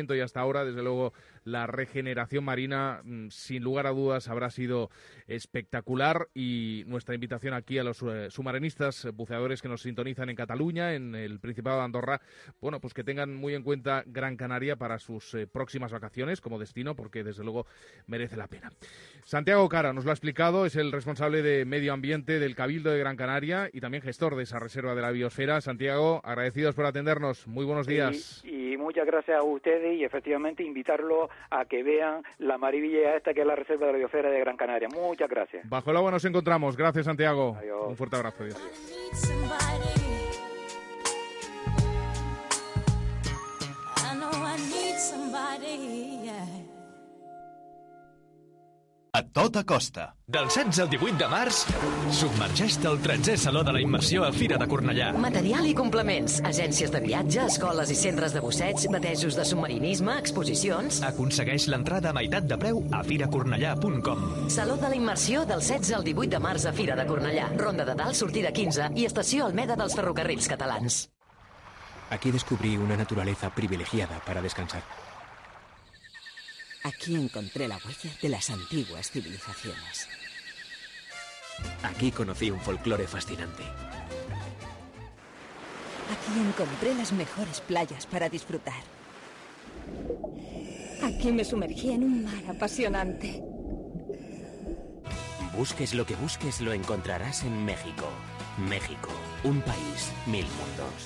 ahora. Desde luego, la regeneración marina, sin lugar a dudas, habrá sido espectacular, y nuestra invitación aquí a los eh, submarinistas, buceadores que nos sintonizan en Cataluña, en el Principado de Andorra, bueno, pues que tengan muy en cuenta Gran Canaria para sus eh, próximas vacaciones como destino, porque desde luego merece la pena. Santiago Cara nos lo ha explicado, es el responsable de Medio Ambiente del Cabildo de Gran Canaria y también gestor de esa reserva de la biosfera. Santiago, agradecidos por atendernos. Muy buenos días. Y, y muchas gracias a ustedes, y efectivamente invitarlos a que vean la maravilla esta que es la reserva de la biosfera de Gran Canaria. Muchas gracias. Bajo el agua nos encontramos. Gracias, Santiago. Adiós. Un fuerte abrazo. Adiós. A tota costa. Del setze al divuit de març, submergeix-te al tretzè Saló de la Immersió a Fira de Cornellà. Material i complements, agències de viatge, escoles i centres de busseig, batejos de submarinisme, exposicions... Aconsegueix l'entrada a meitat de preu a fira cornellà punt com. Saló de la Immersió del setze al divuit de març a Fira de Cornellà. Ronda de Dalt, sortida quinze i estació Almeda dels ferrocarrils catalans. Aquí descubrí una naturaleza privilegiada para descansar. Aquí encontré la huella de las antiguas civilizaciones. Aquí conocí un folclore fascinante. Aquí encontré las mejores playas para disfrutar. Aquí me sumergí en un mar apasionante. Busques lo que busques, lo encontrarás en México. México, un país, mil mundos.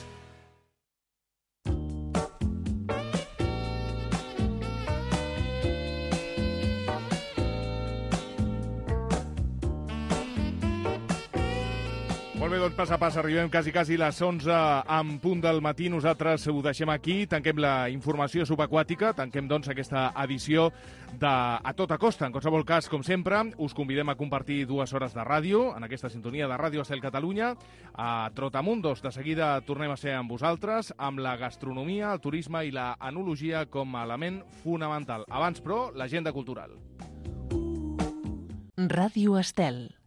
Molt bé, doncs pas a pas arribem quasi, quasi les onze en punt del matí. Nosaltres ho deixem aquí, tanquem la informació subaquàtica, tanquem doncs aquesta edició de A Tota Costa. En qualsevol cas, com sempre, us convidem a compartir dues hores de ràdio en aquesta sintonia de Ràdio Estel Catalunya. A Trotamundos, de seguida tornem a ser amb vosaltres, amb la gastronomia, el turisme i la enologia com a element fonamental. Abans, però, l'agenda cultural. Ràdio Estel.